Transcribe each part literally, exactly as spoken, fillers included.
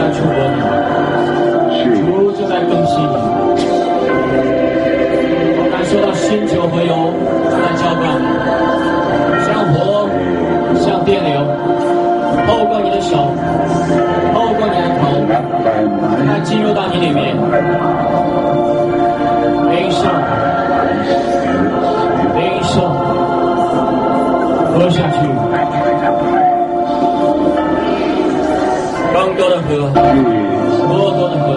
触摸你，主就在更新你。我感受到新酒和油就在浇灌你，像火，像电流，透过你的手，透过你的头，再进入到你里面，领受，领受，喝下去。更多的喝，多多的喝。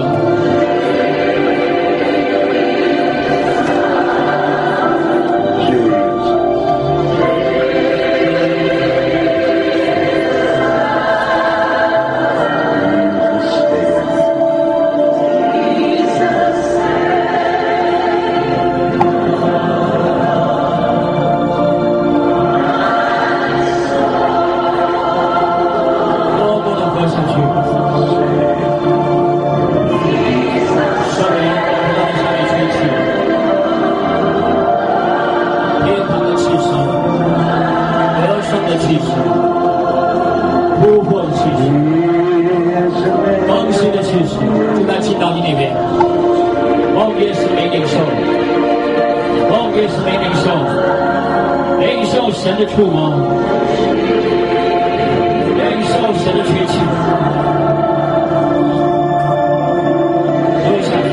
神的触摸，领受神的吹气，喝下去。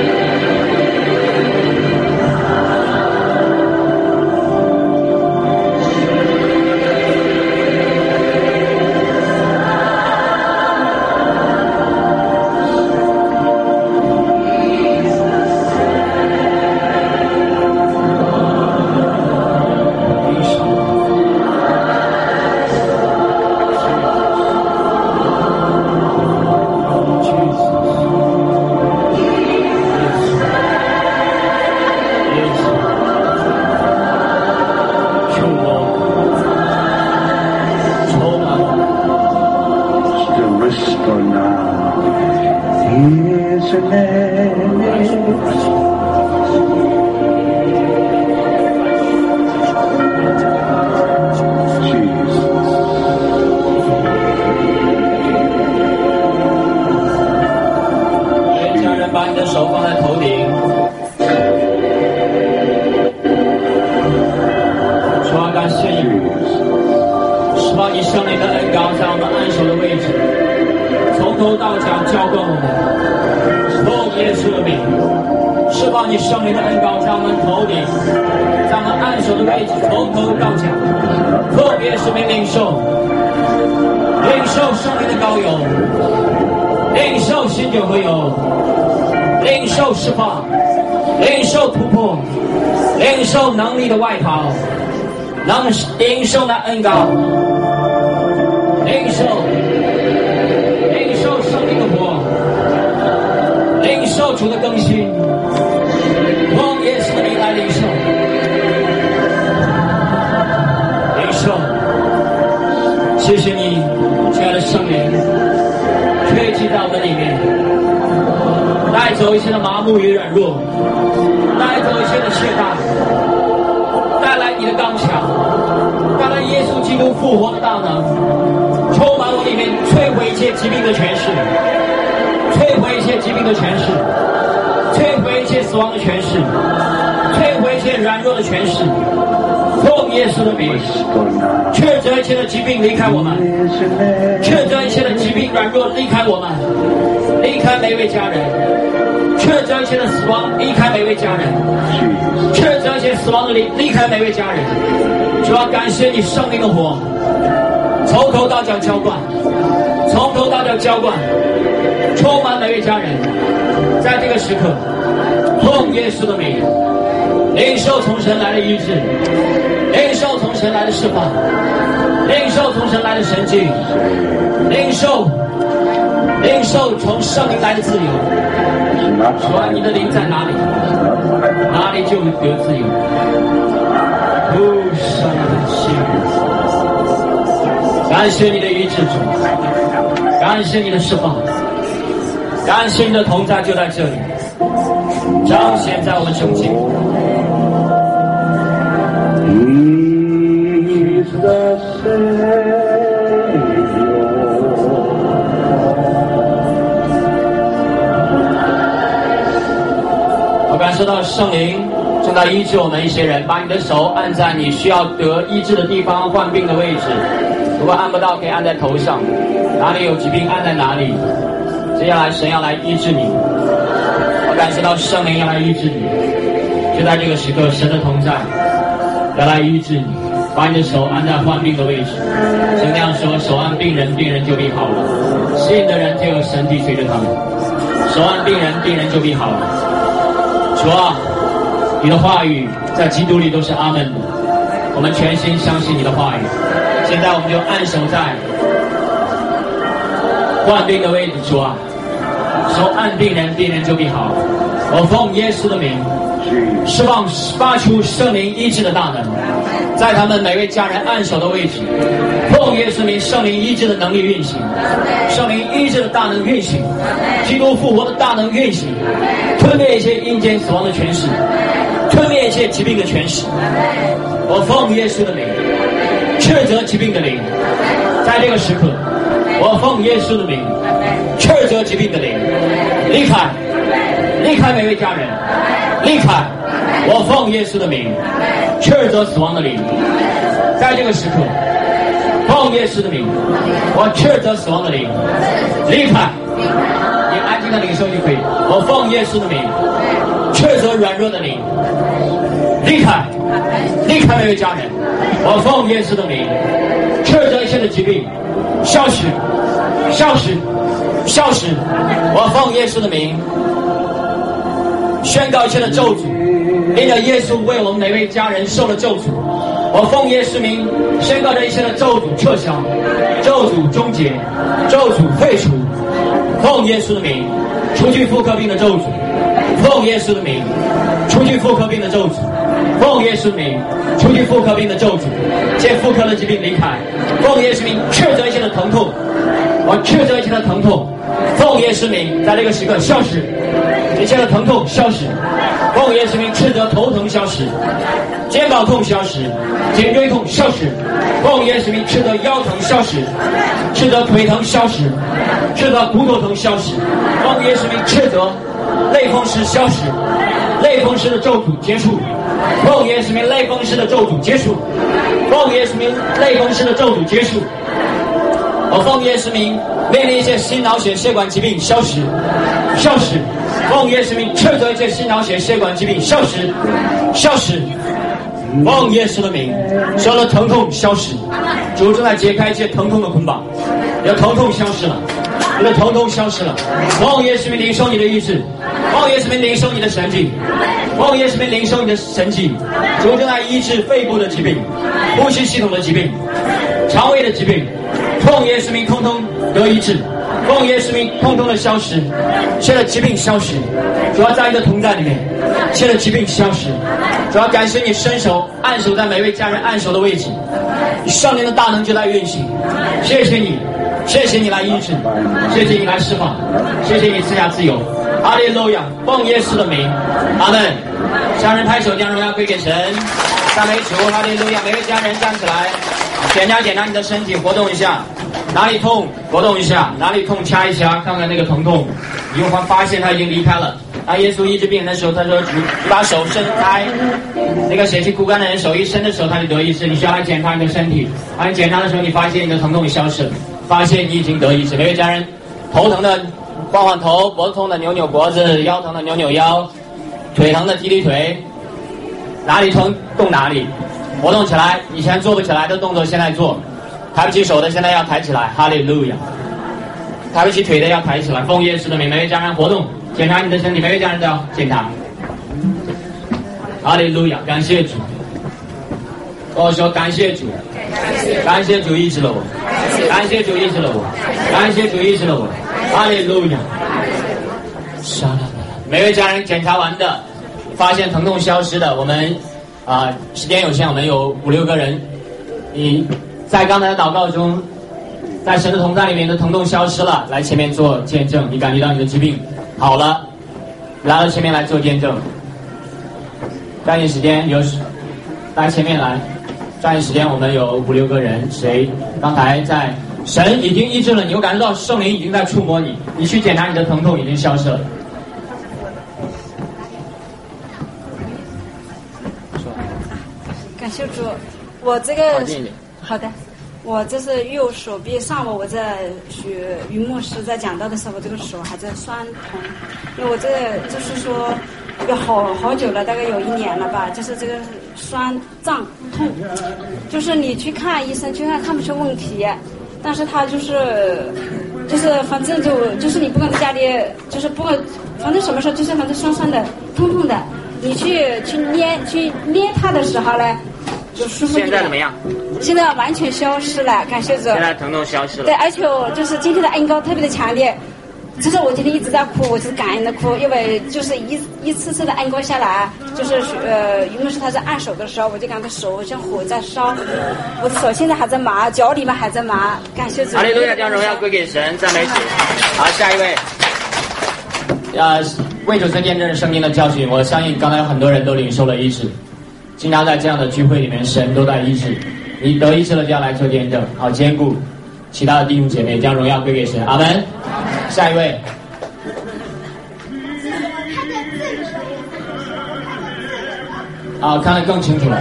能力的外袍，能领受那恩膏，领受，领受生命的火，领受主的更新，奉耶稣的名来领受，领受。谢谢你，亲爱的圣灵，吹气在我们里面，带走一切的麻木与软弱，带走一切的懈怠。带来你的刚强，带来耶稣基督复活的大能，充满我里面，摧毁一切疾病的权势，摧毁一切疾病的权势，摧毁一切死亡的权势，摧毁一切软弱的权势。奉耶稣的名，斥责一切的疾病离开我们，斥责一切的疾病软弱离开我们，离开每位家人。斥责一切的死亡离开每位家人，斥责一切死亡的离离开每位家人。主要感谢你圣灵的火，从头到脚浇灌，从头到脚浇灌，充满每位家人。在这个时刻，奉耶稣的名，领受从神来的医治，领受从神来的释放，领受从神来的神迹，领受领受从圣灵来的自由。主啊，你的灵在哪里，哪里就有自由。哦，神的心，感谢你的医治主，感谢你的释放，感谢你的同在就在这里，彰显在我们中间。He is the Savior. 受到圣灵正在医治我们一些人，把你的手按在你需要得医治的地方，患病的位置。如果按不到，可以按在头上，哪里有疾病按在哪里。接下来神要来医治你，我感受到圣灵要来医治你。就在这个时刻，神的同在要来医治你，把你的手按在患病的位置。神那样说，手按病人，病人就必好了。信的人就有神地随着他们，手按病人，病人就必好了。主啊，你的话语在基督里都是阿门的，我们全心相信你的话语。现在我们就按手在患病的位置，主啊，手按病人，病人就必好。我奉耶稣的名释放发出圣灵医治的大能，在他们每位家人按手的位置，奉耶稣名圣灵医治的能力运行，圣灵医治的大能运行，基督复活的大能运行，吞灭一切阴间死亡的权势，吞灭一切疾病的权势。我奉耶稣的名斥责疾病的灵，在这个时刻我奉耶稣的名斥责疾病的灵，离开离开每位家人，离开！我奉耶稣的名斥责死亡的灵，在这个时刻奉耶稣的名我斥责死亡的灵，离开！你安静的领受就可以。我奉耶稣的名斥责软弱的灵，离开离开每位家人。我奉耶稣的名斥责一切的疾病消失消失消失。我奉耶稣的名宣告一切的咒诅，因着耶稣为我们每位家人受了咒诅。我奉耶稣名宣告这一切的咒诅撤销，咒诅终结，咒诅废除。奉耶稣的名除去妇科病的咒诅，奉耶稣的名除去妇科病的咒诅，奉耶稣的名除去妇科病的咒诅，见妇科的疾病离开。奉耶稣名斥责一切的疼痛，我斥责一切的疼痛，奉耶稣名在这个时刻消失，一切的疼痛消失。奉耶稣名斥责头疼消失，肩膀痛消失，颈椎痛消失。奉耶稣名斥责腰疼消失，斥责腿疼消失，斥责骨头疼消失。奉耶稣名斥责类风湿消失，类风湿的咒诅结束。奉耶稣名类风湿的咒诅结束，奉耶稣名类风湿的咒诅结束。我奉耶稣名命令一切心脑血血管疾病消失消失。奉耶稣名斥责一切心脑血血管疾病消失消失。奉耶稣的名所有的疼痛消失，主正在解开一切疼痛的捆绑，你的疼痛消失了，你的疼痛消失了。奉耶稣名领受你的医治，奉耶稣名领受你的神迹，奉耶稣名领受你的神迹。主正在医治肺部的疾病，呼吸系统的疾病，肠胃的疾病，奉耶稣名通通得医治，奉耶稣名通通的消失，一切的疾病消失。主要在你的同在里面，一切的疾病消失。主要感谢你伸手按手在每位家人按手的位置，你圣灵的大能就在运行。谢谢你，谢谢你来医治，谢谢你来释放，谢谢你赐下自由。哈利路亚！奉耶稣的名，阿门。家人拍手，将荣耀归给神，赞美主，哈利路亚！每位家人站起来，检查检查你的身体，活动一下，哪里痛活动一下，哪里痛掐一掐，看看那个疼痛，你会发现它已经离开了。当耶稣医治病人的时候，他说你把手伸开，那个血气枯干的人手一伸的时候他就得医治。你需要来检查你的身体，当你检查的时候你发现你的疼痛消失了，发现你已经得医治。每位家人头疼的晃晃头，脖子痛的扭扭脖子，腰疼的扭扭腰，腿疼的踢踢腿，哪里疼动哪里，活动起来。以前做不起来的动作现在做，抬不起手的现在要抬起来，哈利路亚！抬不起腿的要抬起来。奉耶稣的名，每位家人活动，检查你的身体，每位家人都要检查。哈利路亚！感谢主。我说感谢主，感谢主医治了我，感谢主医治了我，感谢主医治了我。哈利路亚！每位家人检查完的，发现疼痛消失的，我们啊、呃、时间有限，我们有五六个人。你在刚才的祷告中，在神的同在里面的疼痛消失了，来前面做见证。你感觉到你的疾病好了，来到前面来做见证。抓紧时间，有来前面来。抓紧时间，我们有五六个人。谁刚才在神已经医治了你，我感觉到圣灵已经在触摸你，你去检查你的疼痛已经消失了。 谢主，我这个好的，我这是右手臂上午我在学于牧师在讲道的时候，这个手还在酸痛，因为我这个就是说有好好久了，大概有一年了吧，就是这个酸胀痛，就是你去看医生，去看看不出问题，但是他就是就是反正就就是你不管在家里，就是不管反正什么时候就是反正酸酸的痛痛的。你去去捏去捏它的时候呢，就舒服一点。 现在怎么样？ 现在完全消失了，感谢主。 现在疼痛消失了。 对，而且我就是今天的恩膏特别的强烈，就是我今天一直在哭，我就是感恩的哭，因为就是一一次次的恩膏下来，就是呃，于牧师他在按手的时候，我就感觉手像火在烧，我的手现在还在麻，脚里面还在麻，感谢主。 哈利路亚，将荣耀归给神，赞美主。好，下一位。 呃，为主持见证圣经的教训，我相信刚才有很多人都领受了医治。经常在这样的聚会里面，神都在医治。你得医治了就要来做见证，好兼顾其他的弟兄姐妹，将荣耀归给神。阿门。下一位。啊，看得更清楚了。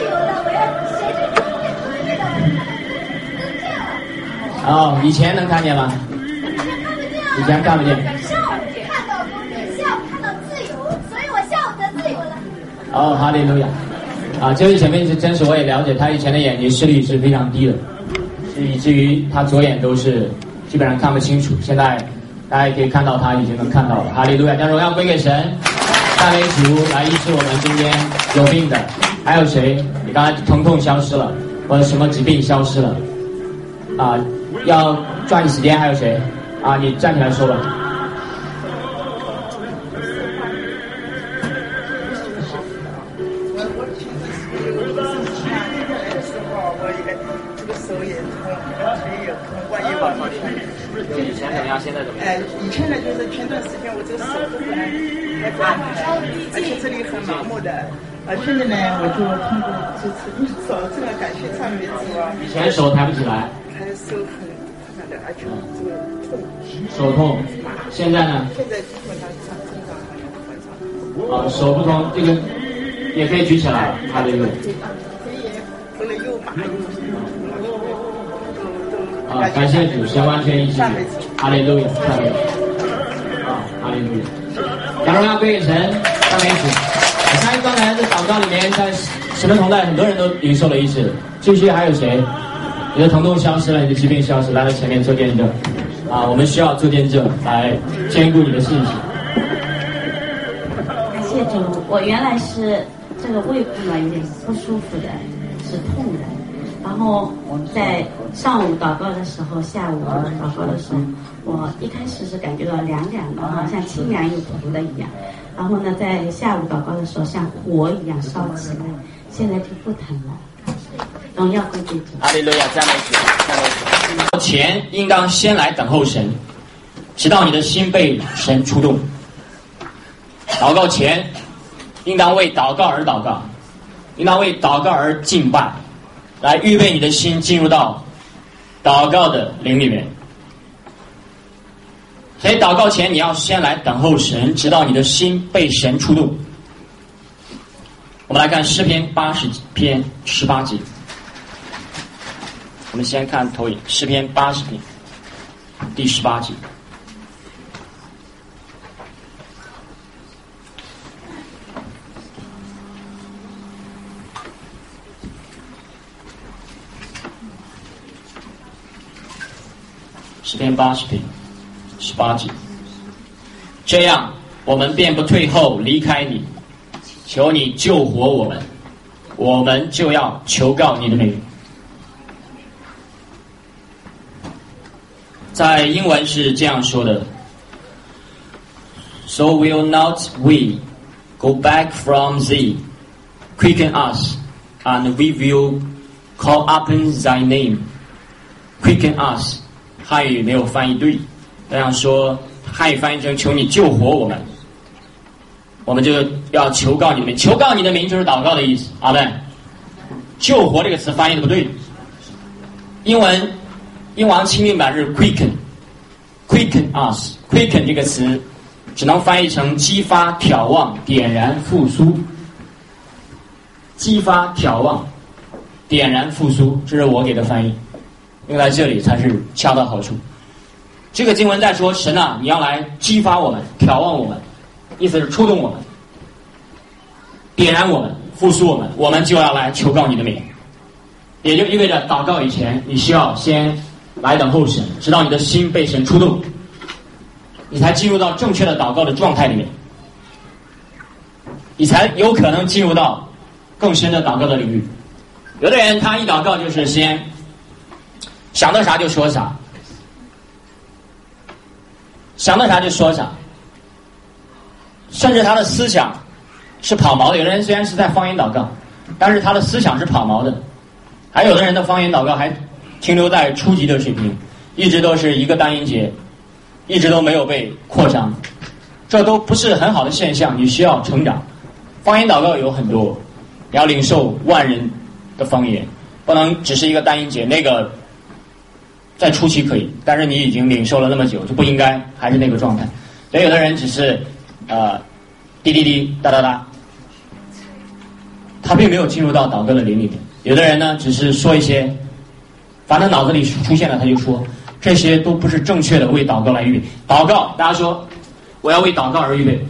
哦，以前能看见吗？以前看不见。哦，哈利路亚！啊，这位姐妹是真实，我也了解，她以前的眼睛视力是非常低的，以至于她左眼都是基本上看不清楚。现在大家也可以看到她已经能看到了。哈利路亚！将荣耀归给神，赞美主来医治我们今天有病的。还有谁？你刚才疼痛消失了，或者什么疾病消失了？啊，要抓紧时间。还有谁？啊，你站起来说吧。 以前怎么样？现在怎么样？ 哎，以前呢，就是前段时间我这个手都不能开发，而且这里很麻木的。啊，现在呢，我就通过这次运手，这个感谢上面主啊。 以前手抬不起来， 抬手很很的，而且这个痛。 手痛，现在呢？ 现在基本上正常，正常还有正常。 啊，手不痛，这个也可以举起来，他这个。 可以，不能又麻又啊，感谢主，神完全医治。哈利路亚，赞美主。啊，哈利路亚。将荣耀归给神，赞美主。我相信刚才在祷告里面，在神的同在，很多人都领受了医治。继续还有谁？你的疼痛消失了，你的疾病消失，来到前面做见证。啊，我们需要做见证来兼顾你的信心。 感谢主，我原来是这个胃部呢有点不舒服的，是痛的。然后在上午祷告的时候，下午祷告的时候，我一开始是感觉到凉凉的，好像清凉又涂的一样。然后呢，在下午祷告的时候，像火一样烧起来，现在就不疼了。荣耀归给主。 哈利路亚，赞美主，赞美主。 前应当先来等候神，直到你的心被神触动。祷告前，应当为祷告而祷告，应当为祷告而敬拜。来预备你的心进入到祷告的灵里面。所以祷告前你要先来等候神，直到你的心被神触动。我们来看诗篇八十篇十八节。我们先看投影，诗篇八十篇第十八节。诗篇八十篇十八节，这样我们便不退后离开你，求你救活我们，我们就要求告你的名。在英文是这样说的 ：So will not we go back from thee, quicken us, and we will call upon thy name. Quicken us。汉语没有翻译对，这样说汉语翻译成求你救活我们，我们就要求告你的名。求告你的名就是祷告的意思。阿们。救活这个词翻译的不对，英文英王清韵版是 quicken quicken us quicken 这个词只能翻译成激发、挑旺、点燃、复苏。激发、挑旺、 点燃复苏，这是我给的翻译，用在这里才是恰到好处。这个经文在说，神啊，你要来激发我们，挑旺我们，意思是触动我们，点燃我们，复苏我们，我们就要来求告你的名。也就意味着祷告以前，你需要先来等候神，直到你的心被神触动，你才进入到正确的祷告的状态里面，你才有可能进入到更深的祷告的领域。有的人他一祷告就是先想到啥就说啥，想到啥就说啥，甚至他的思想是跑毛的。有的人虽然是在方言祷告，但是他的思想是跑毛的。还有的人的方言祷告还停留在初级的水平，一直都是一个单音节，一直都没有被扩张，这都不是很好的现象。你需要成长。方言祷告有很多，你要领受万人的方言，不能只是一个单音节，那个在初期可以，但是你已经领受了那么久，就不应该还是那个状态。所以有的人只是呃滴滴滴哒哒哒，他并没有进入到祷告的灵里面。有的人呢只是说一些，反正脑子里出现了他就说，这些都不是正确的为祷告来预备。祷告，大家说我要为祷告而预备。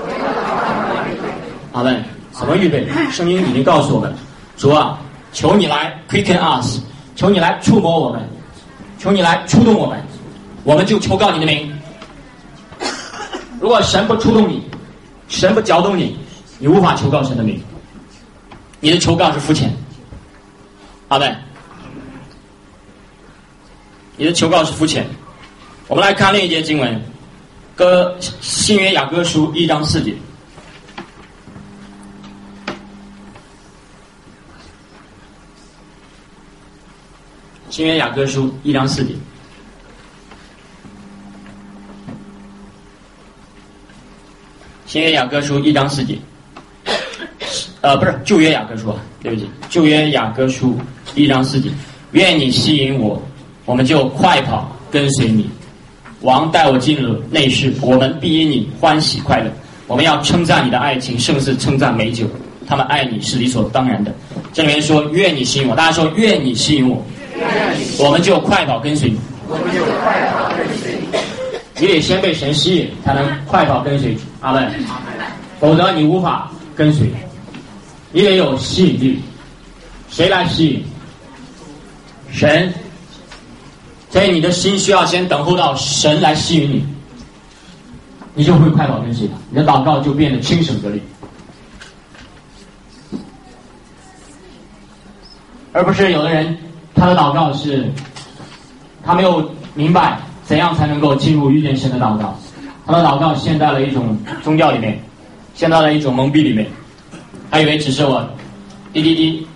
阿们。怎么预备？圣经已经告诉我们，主啊，求你来 quicken us， 求你来触摸我们，求你来触动我们，我们就求告你的名。如果神不触动你，神不搅动你，你无法求告神的名，你的求告是肤浅。阿们。你的求告是肤浅。我们来看另一节经文，歌新约雅歌书一章四节。新约雅歌书一章四节。新约雅歌书一章四节。呃，不是旧约雅歌书啊，对不起，旧约雅歌书一章四节。愿你吸引我，我们就快跑跟随你。王带我进了内室，我们必因你欢喜快乐。我们要称赞你的爱情，胜似称赞美酒。他们爱你是理所当然的。这里面说愿你吸引我，大家说愿你吸引我，我们就快跑跟随你。我们就快跑跟随你。你得先被神吸引，才能快跑跟随主。阿们。否则你无法跟随。你得有吸引力。谁来吸引？神。所以你的心需要先等候到神来吸引你，你就会快跑跟随他，你的祷告就变得轻省得力，而不是有的人他的祷告是他没有明白怎样才能够进入遇见神的祷告，他的祷告陷在了一种宗教里面，陷在了一种蒙蔽里面，他以为只是我滴滴滴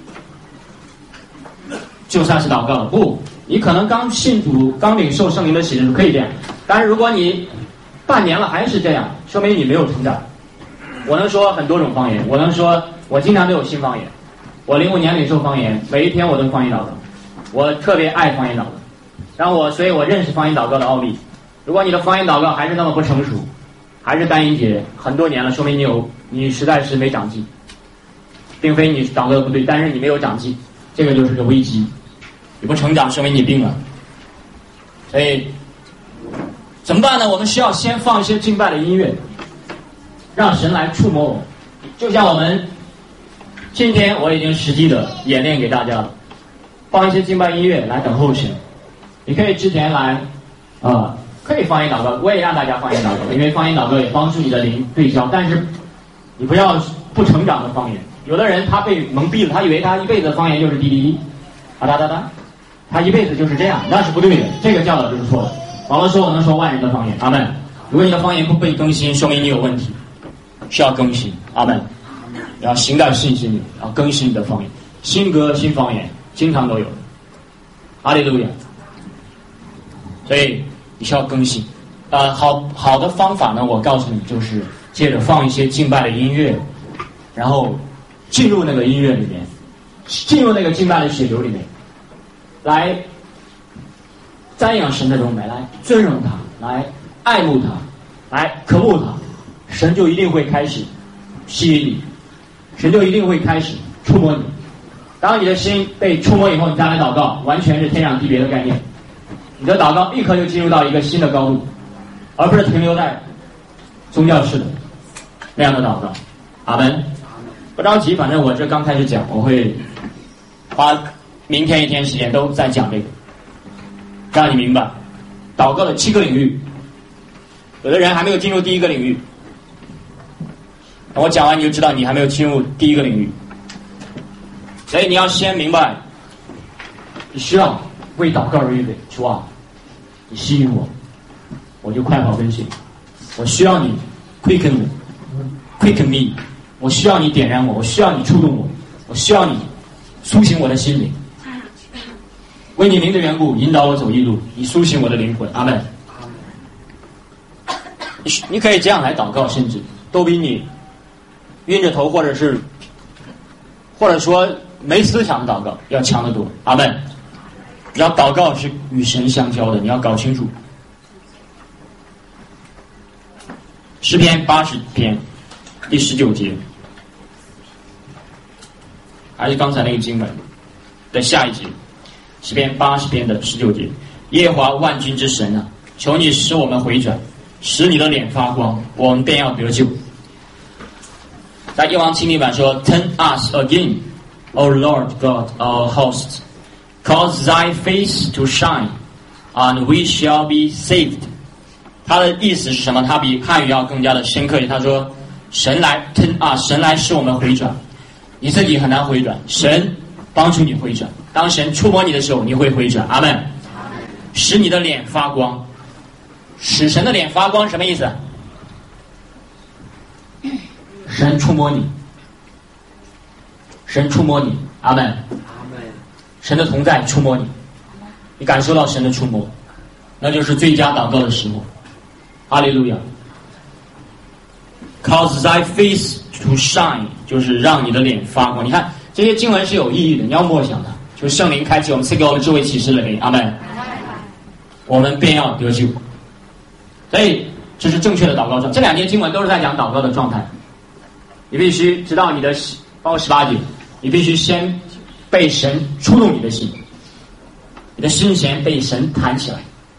就算是祷告了。不，你可能刚信主，刚领受圣灵的启示可以这样，但是如果你半年了还是这样，说明你没有成长。我能说很多种方言，我能说我经常都有新方言，我零五年领受方言，每一天我都方言祷告，我特别爱方言祷告，然后我所以我认识方言祷告的奥秘。如果你的方言祷告还是那么不成熟，还是单音节很多年了，说明你有你实在是没长进，并非你祷告的不对，但是你没有长进，这个就是个危机。你不成长，说明你病了。所以怎么办呢？我们需要先放一些敬拜的音乐，让神来触摸我们。就像我们今天我已经实际的演练给大家了，放一些敬拜音乐来等候神。你可以之前来啊、呃，可以方言祷告，我也让大家方言祷告，因为方言祷告也帮助你的灵对焦。但是你不要不成长的方言。有的人他被蒙蔽了，他以为他一辈子的方言就是滴滴滴啊哒哒哒，他一辈子就是这样，那是不对的，这个教导就是错的。保罗说我能说万人的方言，阿们。如果你的方言不被更新，说明你有问题，需要更新，阿们。要行在信心里，要更新你的方言，新歌新方言经常都有，哈利路亚。所以你需要更新。呃，好好的方法呢，我告诉你，就是接着放一些敬拜的音乐，然后进入那个音乐里面，进入那个敬拜的血流里面，来瞻仰神的荣美，来尊荣他，来爱慕他，来渴慕他，神就一定会开始吸引你，神就一定会开始触摸你， 当你的心被触摸以后，你再来祷告，完全是天壤地别的概念。你的祷告立刻就进入到一个新的高度，而不是停留在宗教式的那样的祷告。阿门。不着急，反正我这刚开始讲，我会花明天一天时间都在讲这个，让你明白祷告的七个领域。有的人还没有进入第一个领域，我讲完你就知道你还没有进入第一个领域。所以你要先明白，你需要为祷告而预备。主啊，你吸引我，我就快跑跟随。我需要你 quicken 我 quicken me， 我需要你点燃我，我需要你触动我，我需要你苏醒我的心灵。为你名的缘故，引导我走义路，你苏醒我的灵魂。阿门。你你可以这样来祷告，甚至都比你晕着头或者是或者说没思想的祷告要强得多。阿门。你要祷告是与神相交的，你要搞清楚。诗篇八十篇第十九节，还是刚才那个经文的下一节。诗篇八十篇的十九节，耶和华万军之神啊，求你使我们回转，使你的脸发光，我们便要得救。在耶王清明版说 Turn us again, O Lord God our hosts, cause thy face to shine, and we shall be saved. 他的意思是什么？他比汉语要更加的深刻。他说神来 turn us， 神来使我们回转，你自己很难回转，神帮助你回转。当神触摸你的时候，你会回转。阿门。使你的脸发光，使神的脸发光什么意思？神触摸你，神触摸你。阿门。神的同在触摸你，你感受到神的触摸，那就是最佳祷告的时候。哈利路亚。Cause thy face to shine， 就是让你的脸发光。你看这些经文是有意义的，你要默想它，就是圣灵开启我们，赐给我们智慧启示的灵。阿门。我们便要得救。所以这是正确的祷告状。这两节经文都是在讲祷告的状态。你必须知道你的，包括十八节，你必须先被神触动你的心，你的心弦被神弹起来，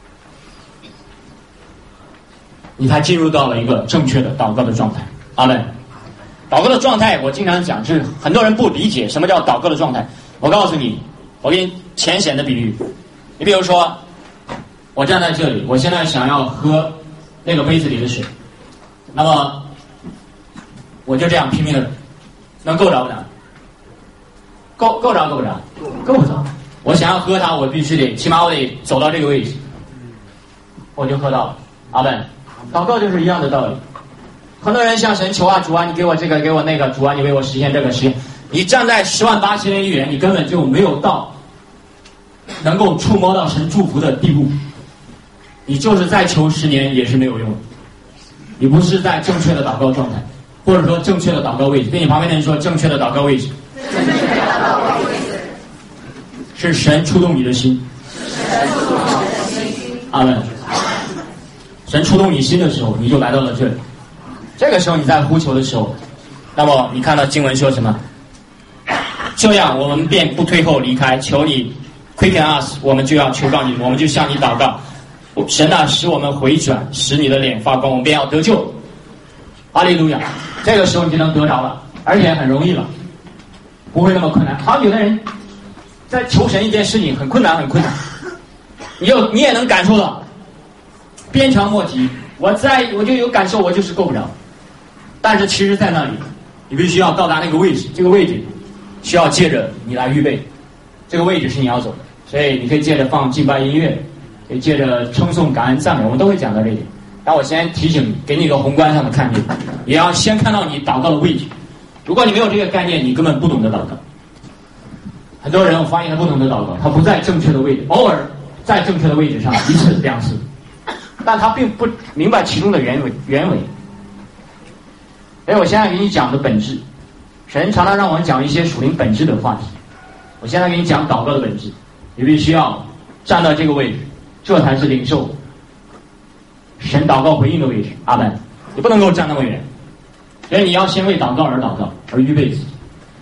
你才进入到了一个正确的祷告的状态。阿门。祷告的状态，我经常讲，是很多人不理解什么叫祷告的状态。我告诉你，我给你浅显的比喻。你比如说，我站在这里，我现在想要喝那个杯子里的水，那么我就这样拼命的，能够着不着？够够着够不着？够不着。我想要喝它，我必须得，起码我得走到这个位置，我就喝到了。阿门。祷告就是一样的道理。很多人向神求啊，主啊，你给我这个，给我那个，主啊，你为我实现这个实现。你站在十万八千里远，你根本就没有到能够触摸到神祝福的地步。你就是再求十年也是没有用的。你不是在正确的祷告状态，或者说正确的祷告位置。对你旁边的人说，正确的祷告位置。正确的祷告位置。是神触动你的心。神触动你的心。阿门。神触动你心的时候，你就来到了这里。这个时候你在呼求的时候，那么你看到经文说什么？这样我们便不退后离开，求你 quicken us， 我们就要求告你，我们就向你祷告。神啊，使我们回转，使你的脸发光，我们便要得救。哈利路亚！这个时候你就能得着了，而且很容易了，不会那么困难。好，有的人在求神一件事情很困难，很困难，你就你也能感受到，鞭长莫及。我在我就有感受，我就是够不着。但是其实在那里，你必须要到达那个位置，这个位置需要借着你来预备，这个位置是你要走的。所以你可以借着放敬拜音乐，可以借着称颂感恩赞美，我们都会讲到这一点。但我先提醒你，给你一个宏观上的看见，也要先看到你祷告的位置。如果你没有这个概念，你根本不懂得祷告。很多人我发现他不懂得祷告，他不在正确的位置，偶尔在正确的位置上一次两次，但他并不明白其中的原委原委。所以我现在给你讲的本质，神常常让我们讲一些属灵本质的话题。我现在给你讲祷告的本质，你必须要站到这个位置，这才是领受神祷告回应的位置。阿门。你不能够站那么远，所以你要先为祷告而祷告，而预备自己。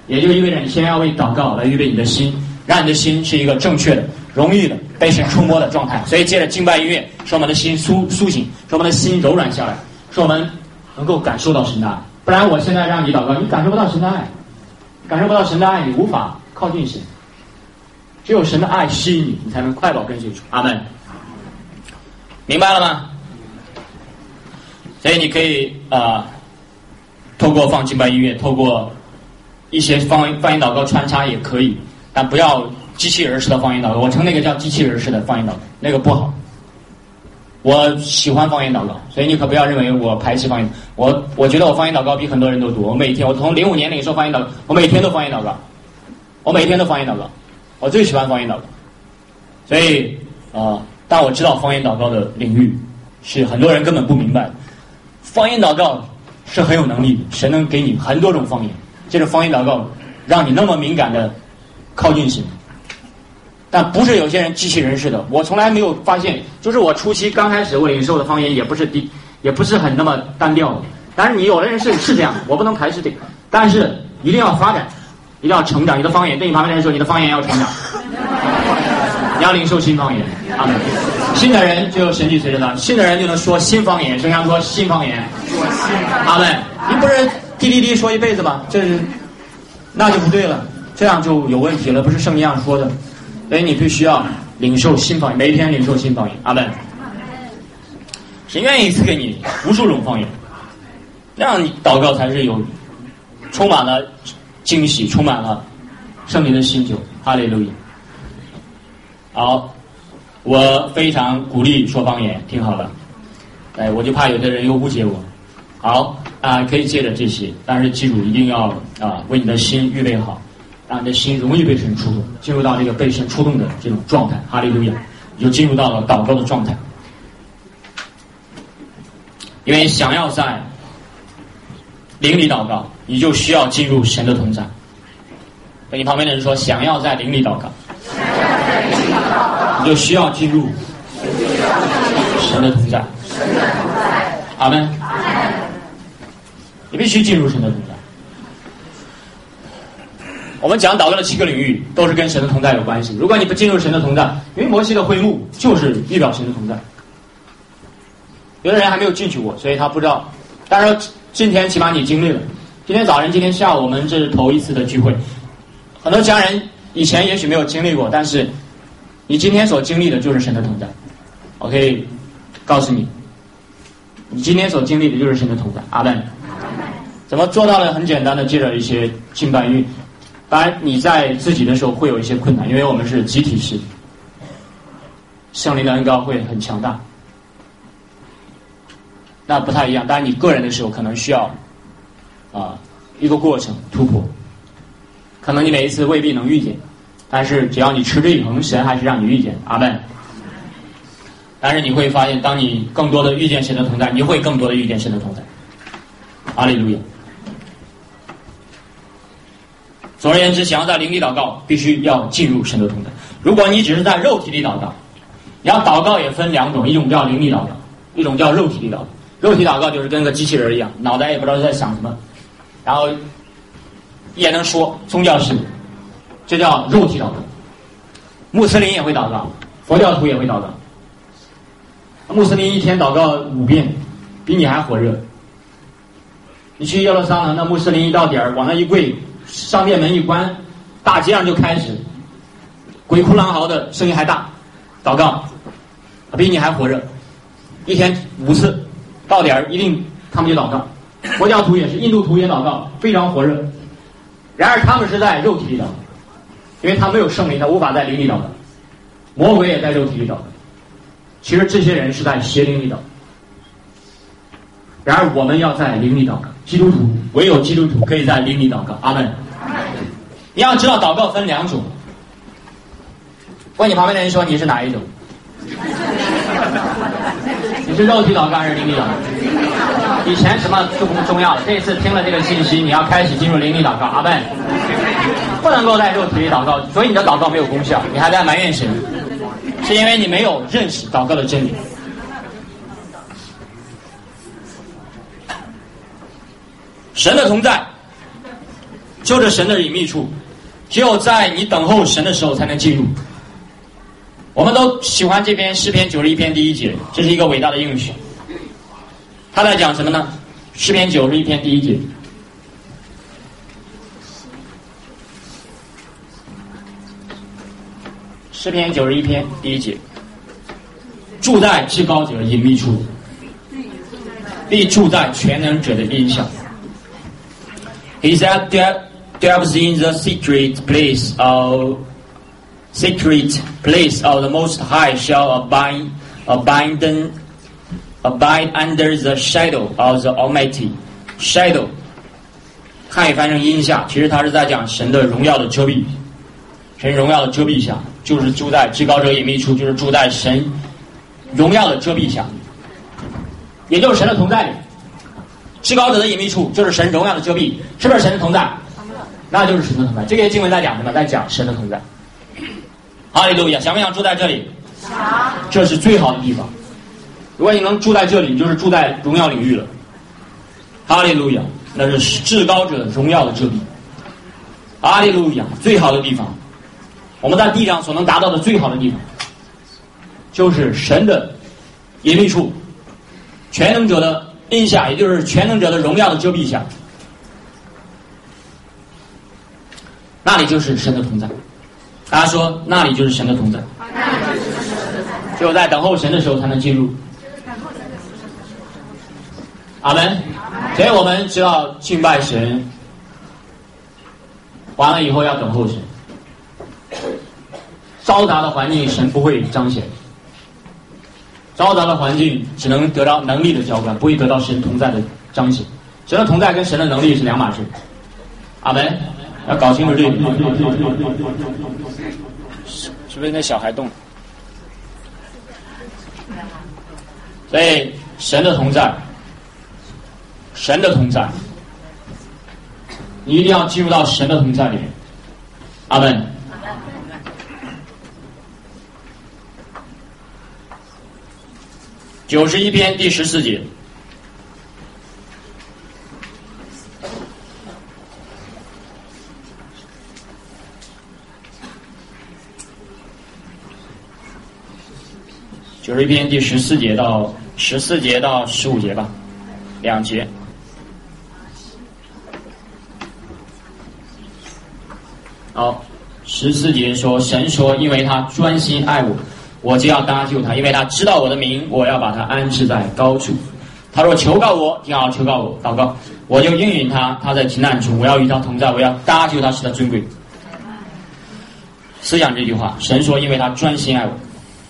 也就意味着你先要为祷告来预备你的心，让你的心是一个正确的、容易的、被神触摸的状态。所以借着敬拜音乐，使我们的心苏苏醒，使我们的心柔软下来，使我们能够感受到神的爱。不然我现在让你祷告，你感受不到神的爱，感受不到神的爱，你无法靠近神。只有神的爱吸引你，你才能快跑跟随主。阿们，明白了吗？所以你可以啊、呃，透过放敬拜音乐，透过一些方言方言祷告穿插也可以，但不要机器人式的方言祷告。我称那个叫机器人式的方言祷告，那个不好。我喜欢方言祷告，所以你可不要认为我排斥方言。我我觉得我方言祷告比很多人都多。我每天，我从零五年领受方言祷告，我每天都方言祷告，我每天都方言祷告，我最喜欢方言祷告。所以啊、呃，但我知道方言祷告的领域是很多人根本不明白的。方言祷告是很有能力的，神能给你很多种方言，借着方言祷告让你那么敏感的靠近神。但不是有些人机器人似的，我从来没有发现，就是我初期刚开始我领受的方言也不是低，也不是很那么单调的。但是你有的人是是这样，我不能排斥这个，但是一定要发展，一定要成长。你的方言，对你旁边的人说，你的方言要成长，你要领受新方言。阿门。新的人就有神迹随着他，新的人就能说新方言。圣经说新方言。阿门。你不是滴滴滴说一辈子吗？这是那就不对了，这样就有问题了，不是圣经上说的。所以你必须要领受新方言，每一天领受新方言。阿门。神愿意赐给你无数种方言，让你祷告才是有充满了惊喜，充满了圣灵的新酒。哈利路亚。好，我非常鼓励说方言，听好了。哎，我就怕有的人又误解我。好啊，可以借着这些，但是记住一定要啊，为你的心预备好。让你的心容易被神触动，进入到这个被神触动的这种状态。哈利路亚，你就进入到了祷告的状态。因为想要在灵里祷告，你就需要进入神的同在。跟你旁边的人说，想要在灵里祷告，你就需要进入神的同在。阿们。你必须进入神的同在。我们讲祷告的七个领域都是跟神的同在有关系。如果你不进入神的同在，因为摩西的会幕就是预表神的同在。有的人还没有进去过，所以他不知道。但是今天起码你经历了。今天早晨、今天下午我们这是头一次的聚会，很多家人以前也许没有经历过，但是你今天所经历的就是神的同在。我可以告诉你，你今天所经历的就是神的同在。阿们。怎么做到的？很简单的，借着一些敬拜运。当然你在自己的时候会有一些困难，因为我们是集体式，圣灵的恩膏会很强大，那不太一样。当然你个人的时候可能需要啊、呃、一个过程突破，可能你每一次未必能遇见，但是只要你持之以恒，神还是让你遇见。阿们。但是你会发现，当你更多的遇见神的同在，你会更多的遇见神的同在。哈利路亚。总而言之，想要在灵里祷告，必须要进入神的同在。如果你只是在肉体里祷告，你要祷告也分两种，一种叫灵里祷告，一种叫肉体里祷告。肉体祷告就是跟个机器人一样，脑袋也不知道在想什么，然后也能说宗教式，这叫肉体祷告。穆斯林也会祷告，佛教徒也会祷告。穆斯林一天祷告五遍，比你还火热。你去耶路撒冷，那穆斯林一到点儿往那一跪，商店门一关，大街上就开始鬼哭狼嚎的声音还大，祷告比你还火热，一天五次，到点儿一定他们就祷告。佛教徒也是，印度徒也祷告，非常火热。然而他们是在肉体里祷告，因为他没有圣灵，他无法在灵里祷告。魔鬼也在肉体里祷告。其实这些人是在邪灵里祷告。然而我们要在灵里祷告，基督徒唯有基督徒可以在灵里祷告。阿们。你要知道祷告分两种，问你旁边的人说你是哪一种？你是肉体祷告还是灵里祷告？以前什么都不重要了，这次听了这个信息，你要开始进入灵里祷告。阿们。不能够在肉体里祷告，所以你的祷告没有功效，你还在埋怨神，是因为你没有认识祷告的真理。神的同在就是神的隐秘处，只有在你等候神的时候才能进入。我们都喜欢这篇诗篇九十一篇第一节，这是一个伟大的应许。他在讲什么呢？诗篇九十一篇第一节，诗篇九十一篇第一节，住在至高者隐秘处，必住在全能者的荫下。He that dwells in the secret place of secret place of the Most High shall abide abide abide under the shadow of the Almighty. Shadow 汉语翻译成荫下，其实它是在讲神的荣耀的遮蔽，神荣耀的遮蔽下，就是住在至高者隐秘处，就是住在神荣耀的遮蔽下，也就是神的同在里。至高者的隐秘处就是神荣耀的遮蔽，是不是神的同在？那就是神的同在。这个经文在讲什么？在讲神的同在。哈利路亚！想不想住在这里？想。这是最好的地方。如果你能住在这里，你就是住在荣耀领域了。哈利路亚！那是至高者荣耀的遮蔽。哈利路亚！最好的地方，我们在地上所能达到的最好的地方，就是神的隐秘处，全能者的荫下，也就是全能者的荣耀的遮蔽下，那里就是神的同在。大家说，那里就是神的同在。只有在等候神的时候才能进入。阿门。所以我们知道敬拜神完了以后要等候神。嘈杂的环境神不会彰显，嘈杂的环境只能得到能力的浇灌，不会得到神同在的彰显。神的同在跟神的能力是两码事。阿门。要搞清楚这个。是不是那小孩动？所以神的同在，神的同在，你一定要进入到神的同在里面。阿门。九十一篇第十四节。九十一篇第十四节到十四节到十五节吧，两节。好，十四节说，神说，因为他专心爱我，我就要搭救他，因为他知道我的名，我要把他安置在高处。他若求告我，听好，求告我，祷告，我就应允他。他在急难中，我要与他同在，我要搭救他，使他尊贵。思想这句话，神说，因为他专心爱我。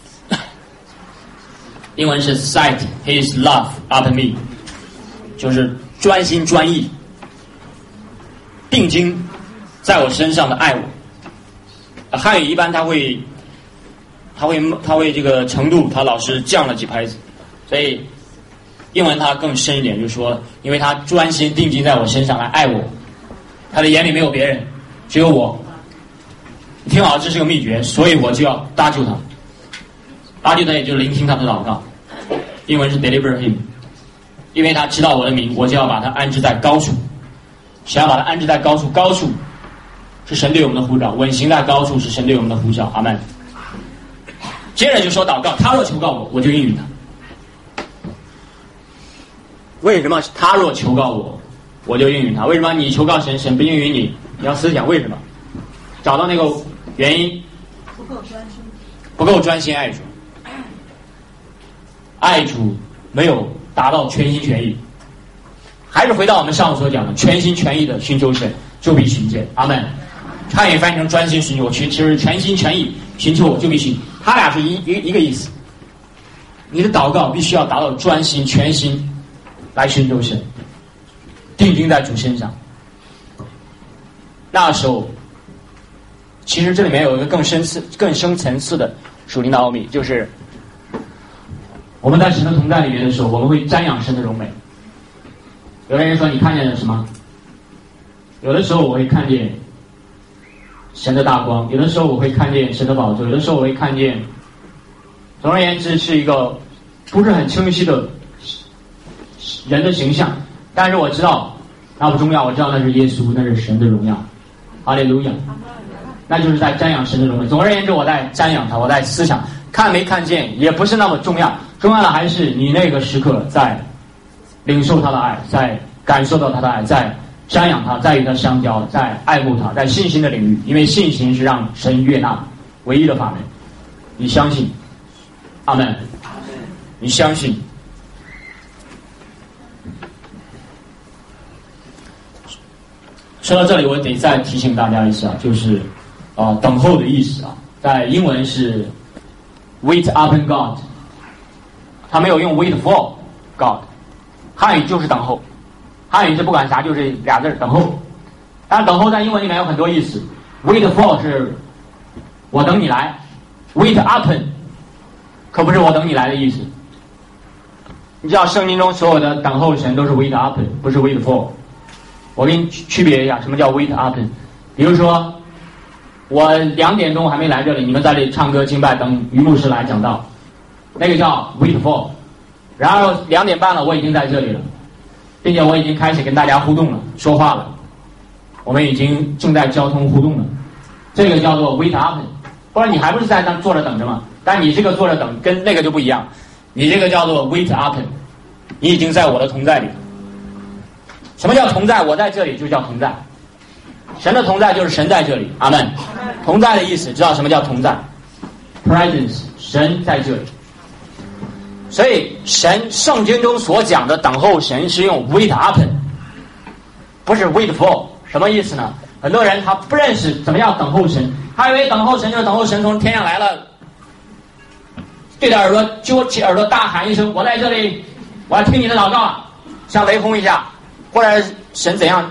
英文是 set his love upon me， 就是专心专意定睛在我身上的爱我。汉语一般他会他会他会这个程度他老是降了几拍子，所以英文它更深一点，就是说因为他专心定睛在我身上来爱我，他的眼里没有别人，只有我。你听好，这是个秘诀，所以我就要搭救他。搭救他也就是聆听他的祷告，英文是 deliver him， 因为他知道我的名，我就要把他安置在高处。想要把他安置在高处，高处是神对我们的呼召，稳行在高处是神对我们的呼召。阿们。接着就说祷告，他若求告我，我就应允他。为什么他若求告我，我就应允他？为什么你求告神，神不应允你？你要思想为什么，找到那个原因。不够专心，不够专心爱主，爱主没有达到全心全意。还是回到我们上午所讲的，全心全意的寻求神，就必寻见。阿们。汉语翻译成专心寻求，其实全心全意寻求我，就必寻。他俩是一一一个意思。你的祷告必须要达到专心全心来寻求神，定睛在主身上。那时候，其实这里面有一个更深次、更深层次的属灵的奥秘，就是我们在神的同在里面的时候，我们会瞻仰神的荣美。有的人说你看见了什么？有的时候我会看见神的大光，有的时候我会看见神的宝座，有的时候我会看见，总而言之是一个不是很清晰的人的形象。但是我知道那不重要，我知道那是耶稣，那是神的荣耀。哈利路亚。那就是在瞻仰神的荣耀。总而言之，我在瞻仰他，我在思想，看没看见也不是那么重要，重要的还是你那个时刻在领受他的爱，在感受到他的爱，在瞻仰他，在与他相交，在爱慕他，在信心的领域，因为信心是让神悦纳唯一的法门。你相信？阿们。你相信？说到这里，我得再提醒大家一下，就是啊、呃，等候的意思啊，在英文是 wait upon God， 他没有用 wait for God， 汉语就是等候，汉语是不管啥就是俩字等候。但等候在英文里面有很多意思 ，wait for 是我等你来 ，wait upon 可不是我等你来的意思。你知道圣经中所有的等候神都是 wait upon， 不是 wait for。我给你区别一下，什么叫 wait upon？ 比如说，我两点钟还没来这里，你们在这里唱歌敬拜，等于牧师来讲道，那个叫 wait for。然后两点半了，我已经在这里了，并且我已经开始跟大家互动了，说话了，我们已经正在交通互动了，这个叫做 wait upon。不然你还不是在那坐着等着吗？但你这个坐着等跟那个就不一样，你这个叫做 wait upon， 你已经在我的同在里了。什么叫同在？我在这里就叫同在。神的同在就是神在这里，阿们。同在的意思，知道什么叫同在 ？Presence， 神在这里。所以神圣经中所讲的等候神是用 wait upon， 不是 wait for。什么意思呢？很多人他不认识怎么样等候神，他以为等候神就是等候神从天上来了，对着耳朵揪起耳朵大喊一声：“我在这里，我要听你的祷告。”像雷轰一下。或者神怎样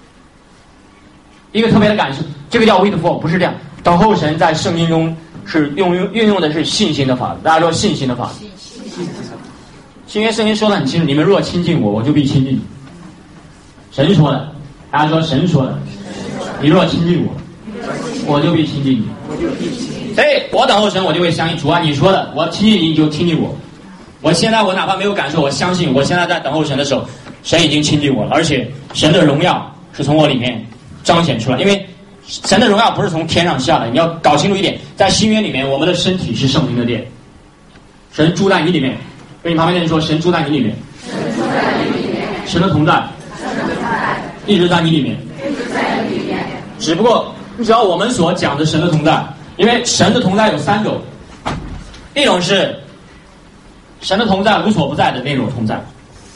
一个特别的感受，这个叫 wait for， 不是这样。等候神在圣经中是用运用的是信心的法，大家说信心的法。新约圣经说的很清楚，你们若亲近我，我就必亲近你。神说的，大家说神说的，你若亲近我，我就必亲近你。所以我等候神，我就会相信主啊，你说的，我亲近你，你就亲近我。我现在我哪怕没有感受，我相信我现在在等候神的时候，神已经亲近我了，而且神的荣耀是从我里面彰显出来。因为神的荣耀不是从天上下来，你要搞清楚一点，在新约里面，我们的身体是圣灵的殿，神住在你里面。跟你旁边的人说，神住在你里面，神的同在一直在你里面。只不过你知道我们所讲的神的同在，因为神的同在有三种，一种是神的同在无所不在的那种同在，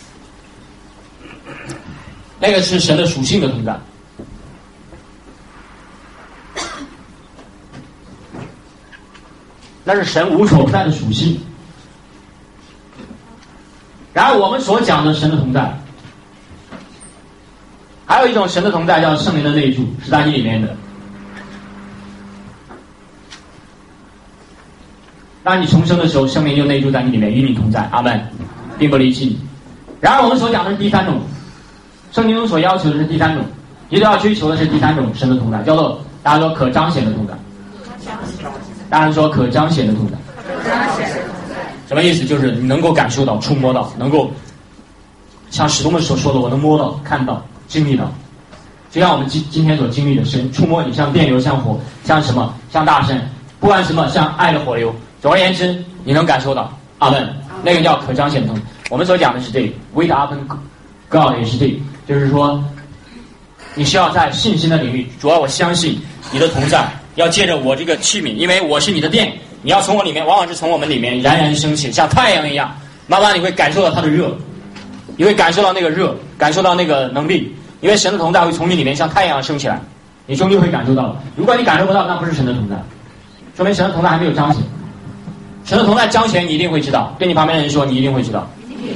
那个是神的属性的同在。那是神无所不在的属性。然而我们所讲的神的同在，还有一种神的同在叫圣灵的内住，是在你里面的。当你重生的时候，圣灵就内住在你里面，与你同在，阿们，并不离弃你。然而我们所讲的是第三种，圣经中所要求的是第三种，你都要追求的是第三种神的同在，叫做大家说可彰显的同在。大家说可彰显的同在，什么意思？就是你能够感受到、触摸到，能够像史东的所说的，我能摸到、看到、经历到，就像我们今今天所经历的，神触摸你，像电流、像火、像什么、像大山，不管什么，像爱的火流。总而言之，你能感受到，阿们，那个叫可彰显同。我们所讲的是这个 wait upon God 也是这个，就是说，你需要在信心的领域，主要我相信你的同在，要借着我这个器皿，因为我是你的殿，你要从我里面，往往是从我们里面冉冉升起，像太阳一样，慢慢你会感受到它的热，你会感受到那个热，感受到那个能力，因为神的同在会从你里面像太阳升起来，你终究会感受到。如果你感受不到，那不是神的同在，说明神的同在还没有彰显。神的同在彰显，你一定会知道。对你旁边的人说，你一定会知道。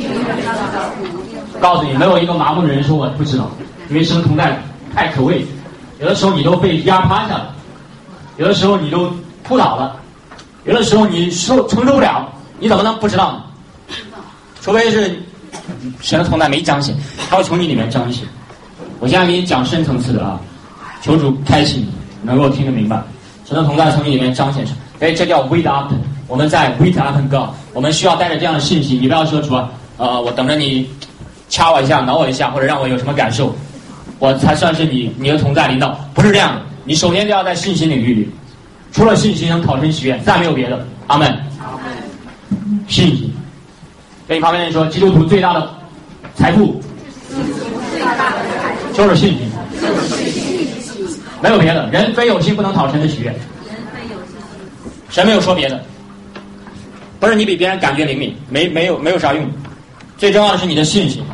告诉你，没有一个麻木的人说我不知道，因为神的同在太可畏，有的时候你都被压趴下了，有的时候你都扑倒了，有的时候你受承受不了，你怎么能不知道呢？除非是神的同在没彰显，他会从你里面彰显。我现在给你讲深层次的啊，求主开启你，能够听得明白。神的同在从你里面彰显出来，所以这叫 wait upon。我们在 wait upon God， 我们需要带着这样的信息。你不要说主啊，呃，我等着你掐我一下、挠我一下，或者让我有什么感受。 我才算是你你的同在领导。不是这样的，你首先就要在信心领域里，除了信心能讨生喜悦，再没有别的。阿门。信心。跟你旁边人说，基督徒最大的财富就是信心，没有别的。人非有信不能讨神的喜悦。神没有说别的，不是你比别人感觉灵敏，没没有没有啥用。最重要的是你的信心。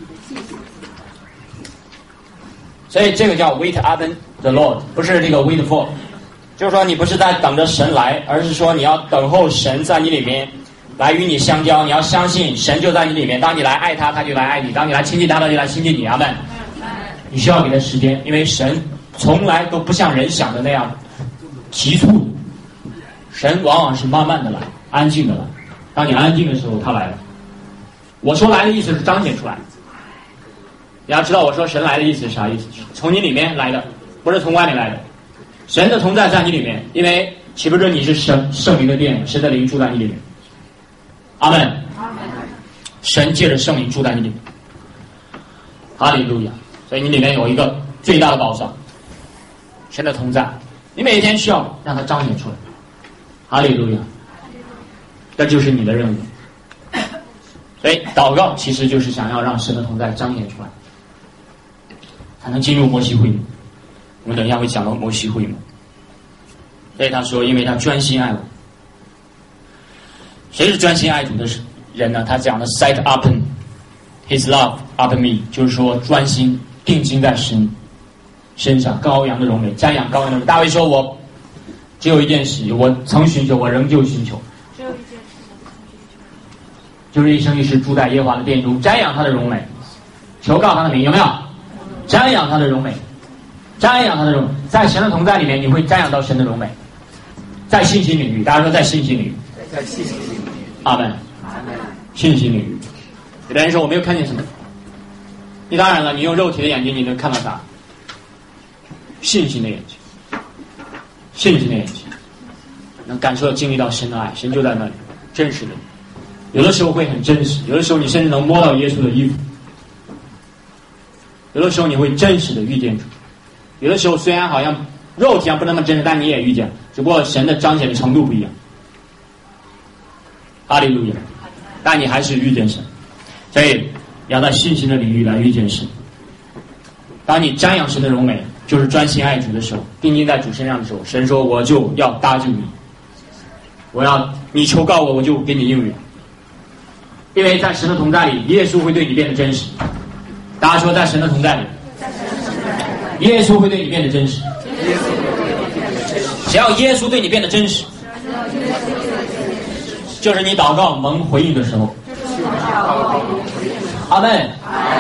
所以这个叫 wait upon the Lord， 不是这个 wait for， 就是说你不是在等着神来，而是说你要等候神在你里面来与你相交，你要相信神就在你里面。当你来爱他，他就来爱你；当你来亲近他，他就来亲近你。阿们。你需要给他时间，因为神从来都不像人想的那样急促，神往往是慢慢的来，安静的来。当你安静的时候，他来了。我说来的意思是彰显出来。你要知道我说神来的意思是啥意思？从你里面来的，不是从外面来的。神的同在在你里面，因为岂不是你是神圣灵的殿，神的灵住在你里面。阿门。神借着圣灵住在你里面。哈利路亚。所以你里面有一个最大的宝藏，神的同在，你每一天需要让它彰显出来。哈利路亚。这就是你的任务。所以祷告其实就是想要让神的同在彰显出来，才能进入摩西会幕。我们等一下会讲到摩西会幕。所以他说，因为他专心爱我。谁是专心爱主的人呢？他讲的 set upon his love upon me， 就是说专心定睛在神身上，羔羊的荣美，瞻仰羔羊的荣美。大卫说，我只有一件事，我曾寻求，我仍旧寻求， 只有一件事， 就是一生一世住在耶和华的殿中，瞻仰他的荣美，求告他的名。有没有？瞻仰他的荣美，瞻仰他的荣美。在神的同在里面，你会瞻仰到神的荣美。在信心领域，大家说在信心领域， 在信心领域。 阿门。信心领域。有的人说我没有看见什么，你当然了，你用肉体的眼睛你能看到啥？信心的眼睛，信心的眼睛，能感受到经历到神的爱，神就在那里，真实的。有的时候会很真实，有的时候你甚至能摸到耶稣的衣服，有的时候你会真实的遇见主，有的时候虽然好像肉体上不那么真实，但你也遇见，只不过神的彰显的程度不一样。哈利路亚！但你还是遇见神，所以要在信心的领域来遇见神。当你瞻仰神的荣美，就是专心爱主的时候，定睛在主身上的时候，神说我就要搭救你，我要你求告我，我就给你应允。因为在神的同在里，耶稣会对你变得真实。大家说，在神的同在里，耶稣会对你变得真实。只要耶稣对你变得真实，就是你祷告蒙回应的时候。阿门。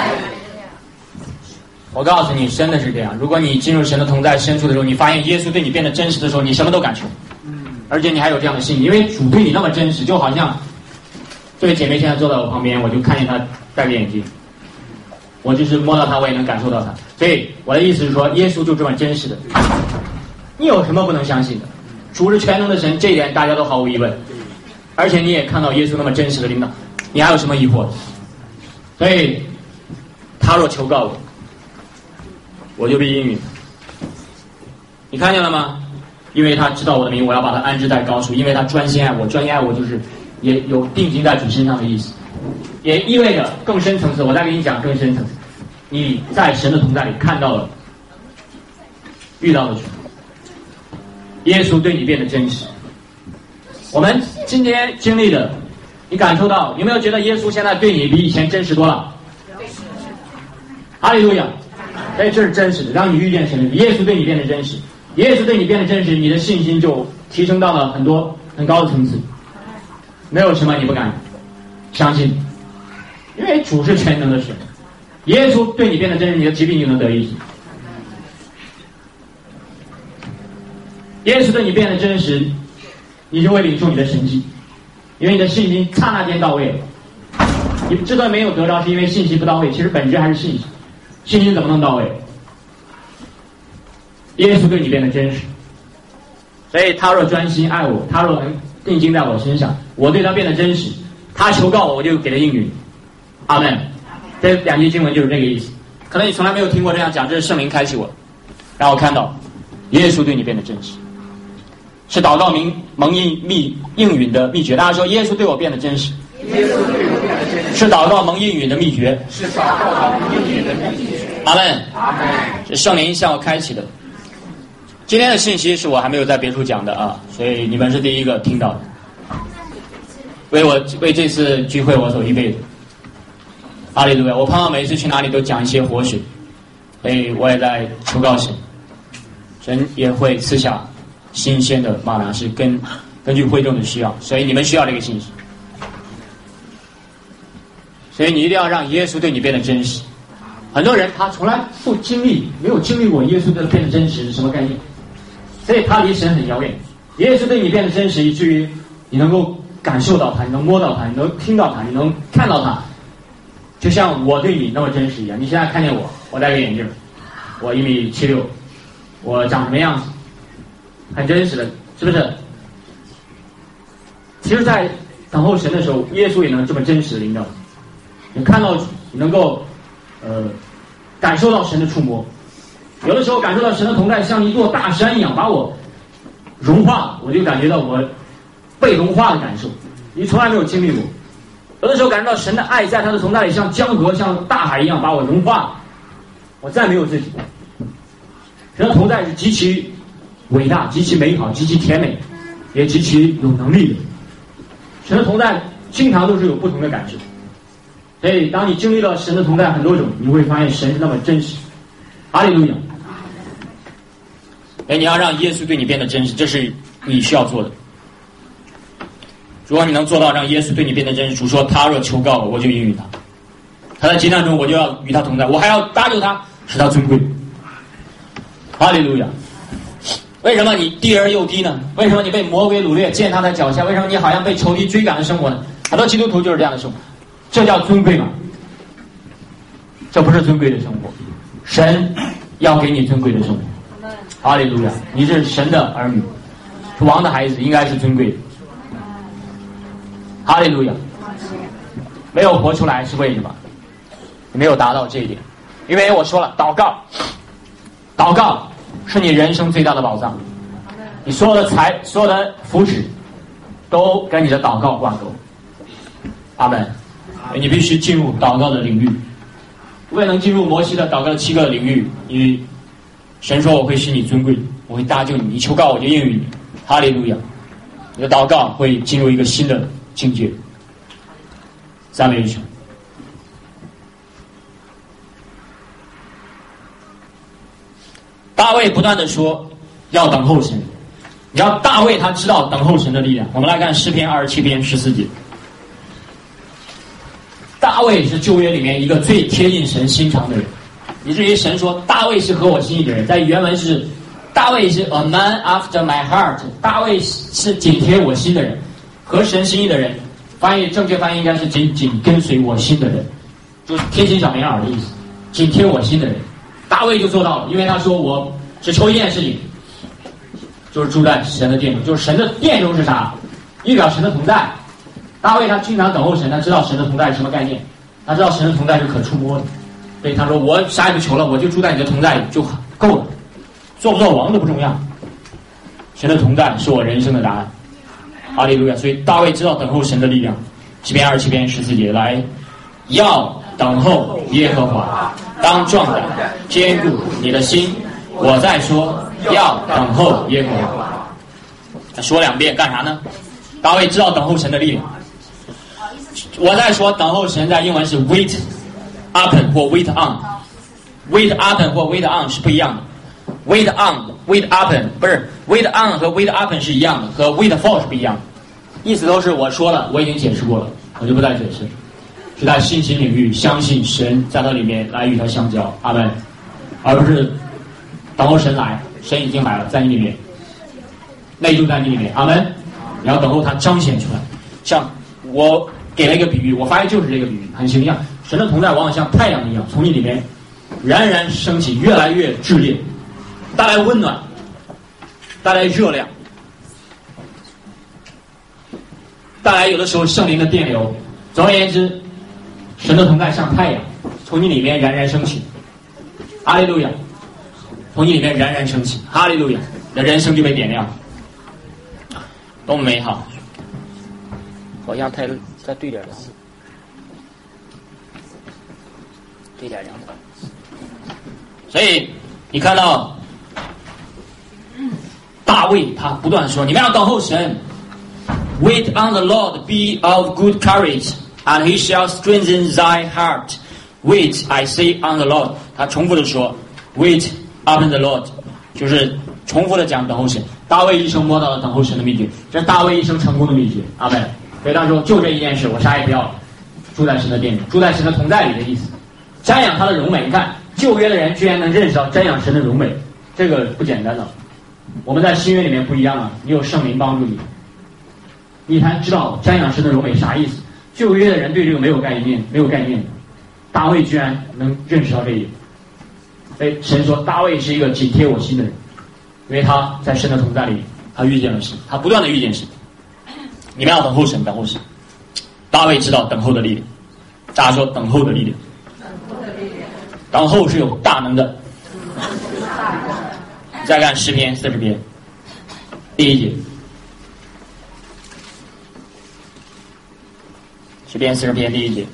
我告诉你，真的是这样。如果你进入神的同在深处的时候，你发现耶稣对你变得真实的时候，你什么都敢求。而且你还有这样的信心，因为主对你那么真实，就好像这位姐妹现在坐在我旁边，我就看见她戴着眼镜，我就是摸到她，我也能感受到她。所以我的意思是说，耶稣就这么真实的，你有什么不能相信的？主是全能的神，这一点大家都毫无疑问。而且你也看到耶稣那么真实的领导，你还有什么疑惑？所以他若求告我，我就必应允。你看见了吗？因为他知道我的名，我要把他安置在高处。因为他专心爱我，专心爱我就是也有定睛在主身上的意思，也意味着更深层次。我再给你讲更深层次，你在神的同在里看到了、遇到了主，耶稣对你变得真实。我们今天经历的，你感受到，有没有觉得耶稣现在对你比以前真实多了？哈利路亚！哎，这是真实的。让你遇见神，耶稣对你变得真实，耶稣对你变得真实，你的信心就提升到了很多很高的层次。没有什么你不敢相信，因为主是全能的神，耶稣对你变得真实，你的疾病就能得医治。耶稣对你变得真实，你就会领受你的神迹，因为你的信心刹那间到位了。你之所以没有得着，是因为信心不到位，其实本质还是信心。信心怎么能到位？耶稣对你变得真实，所以他若专心爱我，他若能定睛在我身上，我对他变得真实，他求告我，我就给他应允。阿门。这两句经文就是这个意思。 可能你从来没有听过这样讲，这是圣灵开启我，让我看到耶稣对你变得真实，是祷告明蒙应密应允的秘诀。大家说耶稣对我变得真实， 耶稣对我变得真实， 是祷告蒙应允的秘诀， 是祷告蒙应允的秘诀。 阿门， 阿门。 是圣灵向我开启的。今天的信息是我还没有在别处讲的啊，所以你们是第一个听到的。为我为这次聚会我所预备的，哈利路亚！我盼望每一次去哪里都讲一些活水，所以我也在求告神，神也会赐下新鲜的玛拿，是根根据会众的需要，所以你们需要这个信息，所以你一定要让耶稣对你变得真实。很多人他从来不经历，没有经历过耶稣的变得真实是什么概念，所以他离神很遥远。耶稣对你变得真实，以至于你能够感受到他，你能摸到他，你能听到他，你能看到他，就像我对你那么真实一样。你现在看见我，我戴个眼镜，我一米七六，我长什么样子，很真实的，是不是？其实在等候神的时候，耶稣也能这么真实的领导你，看到你能够呃感受到神的触摸，有的时候感受到神的同在像一座大山一样把我融化，我就感觉到我被融化的感受，你从来没有经历过。有的时候感受到神的爱在他的同在里像江河像大海一样把我融化，我再没有自己。神的同在是极其伟大极其美好极其甜美也极其有能力的，神的同在经常都是有不同的感受。所以当你经历了神的同在很多种，你会发现神是那么真实。哈利路亚！哎，你要让耶稣对你变得真实，这是你需要做的。如果你能做到让耶稣对你变得真实，主说他若求告我，我就应允他。他在急难中，我就要与他同在，我还要搭救他，使他尊贵。哈利路亚！为什么你低而又低呢？为什么你被魔鬼掳掠，践踏在脚下？为什么你好像被仇敌追赶的生活呢？很多基督徒就是这样的生活，这叫尊贵吗？这不是尊贵的生活。神要给你尊贵的生活。哈利路亚！你是神的儿女，是王的孩子，应该是尊贵的。哈利路亚！没有活出来是为什么？你没有达到这一点，因为我说了，祷告，祷告是你人生最大的宝藏。你所有的财，所有的福祉，都跟你的祷告挂钩。阿门。你必须进入祷告的领域。为了能进入摩西的祷告的七个领域，你神说我会使你尊贵，我会搭救你，你求告我就应允你。哈利路亚！你的祷告会进入一个新的境界。赞美主。大卫不断的说要等候神，你要大卫他知道等候神的力量。我们来看诗篇二十七篇十四节。大卫是旧约里面一个最贴近神心肠的人，以至于神说大卫是合我心意的人。在原文是大卫是 a man after my heart， 大卫是紧贴我心的人，合神心意的人。翻译正确翻译应该是紧紧跟随我心的人，就是贴心小棉袄的意思，紧贴我心的人。大卫就做到了，因为他说我只求一件事情，就是住在神的殿中。就是神的殿中是啥？预表神的同在。大卫他经常等候神，他知道神的同在是什么概念，他知道神的同在是可触摸的，所以他说我啥也不求了，我就住在你的同在里就够了，做不做王都不重要，神的同在是我人生的答案。哈利路亚！所以大卫知道等候神的力量。诗篇二十七篇十四节来，要等候耶和华，当壮胆，坚固你的心。我再说，要等候耶和华。他说两遍干啥呢？大卫知道等候神的力量。我再说，等候神在英文是 wait upon 或 wait on，wait upon 或 wait on 是不一样的。wait on、wait upon 不是 wait on 和 wait upon 是一样的，和 wait for 是不一样的，意思都是我说了，我已经解释过了，我就不再解释。是在信心领域相信神，在它里面来与他相交，阿门，而不是等候神来，神已经来了，在你里面，内住在你里面，阿门。你要等候他彰显出来。像我给了一个比喻，我发现就是这个比喻很形象。神的同在往往像太阳一样，从你里面冉冉升起，越来越炽烈，带来温暖，带来热量，带来有的时候圣灵的电流。总而言之，神的同在像太阳，从你里面冉冉升起， 哈利路亚，从你里面冉冉升起，哈利路亚，你的人生就被点亮，多么美好！ 好像太再对点了，对点两头。 所以你看到大卫他不断说，你们要等候神。Wait on the Lord, be of good courage, and he shall strengthen thy heart. Wait, I say on the Lord. 他重复的说 Wait on the Lord， 就是重复的讲等候神。大卫一生摸到了等候神的秘诀，这是大卫一生成功的秘诀。阿们。所以他说就这一件事，我啥也不要了，住在神的殿里，住在神的同在里的意思，瞻仰他的荣美。你看旧约的人居然能认识到瞻仰神的荣美，这个不简单了。我们在新约里面不一样了，你有圣灵帮助你，你才知道瞻仰神的荣美啥意思。旧约的人对这个没有概念，没有概念的。大卫居然能认识到这一点，所以神说大卫是一个紧贴我心的人，因为他在神的同在里，他遇见了神，他不断的遇见神。你们要等候神，等候神。大卫知道等候的力量，大家说等候的力量，等候是有大能的。再看诗篇四十篇第一节，诗篇四十篇第一节。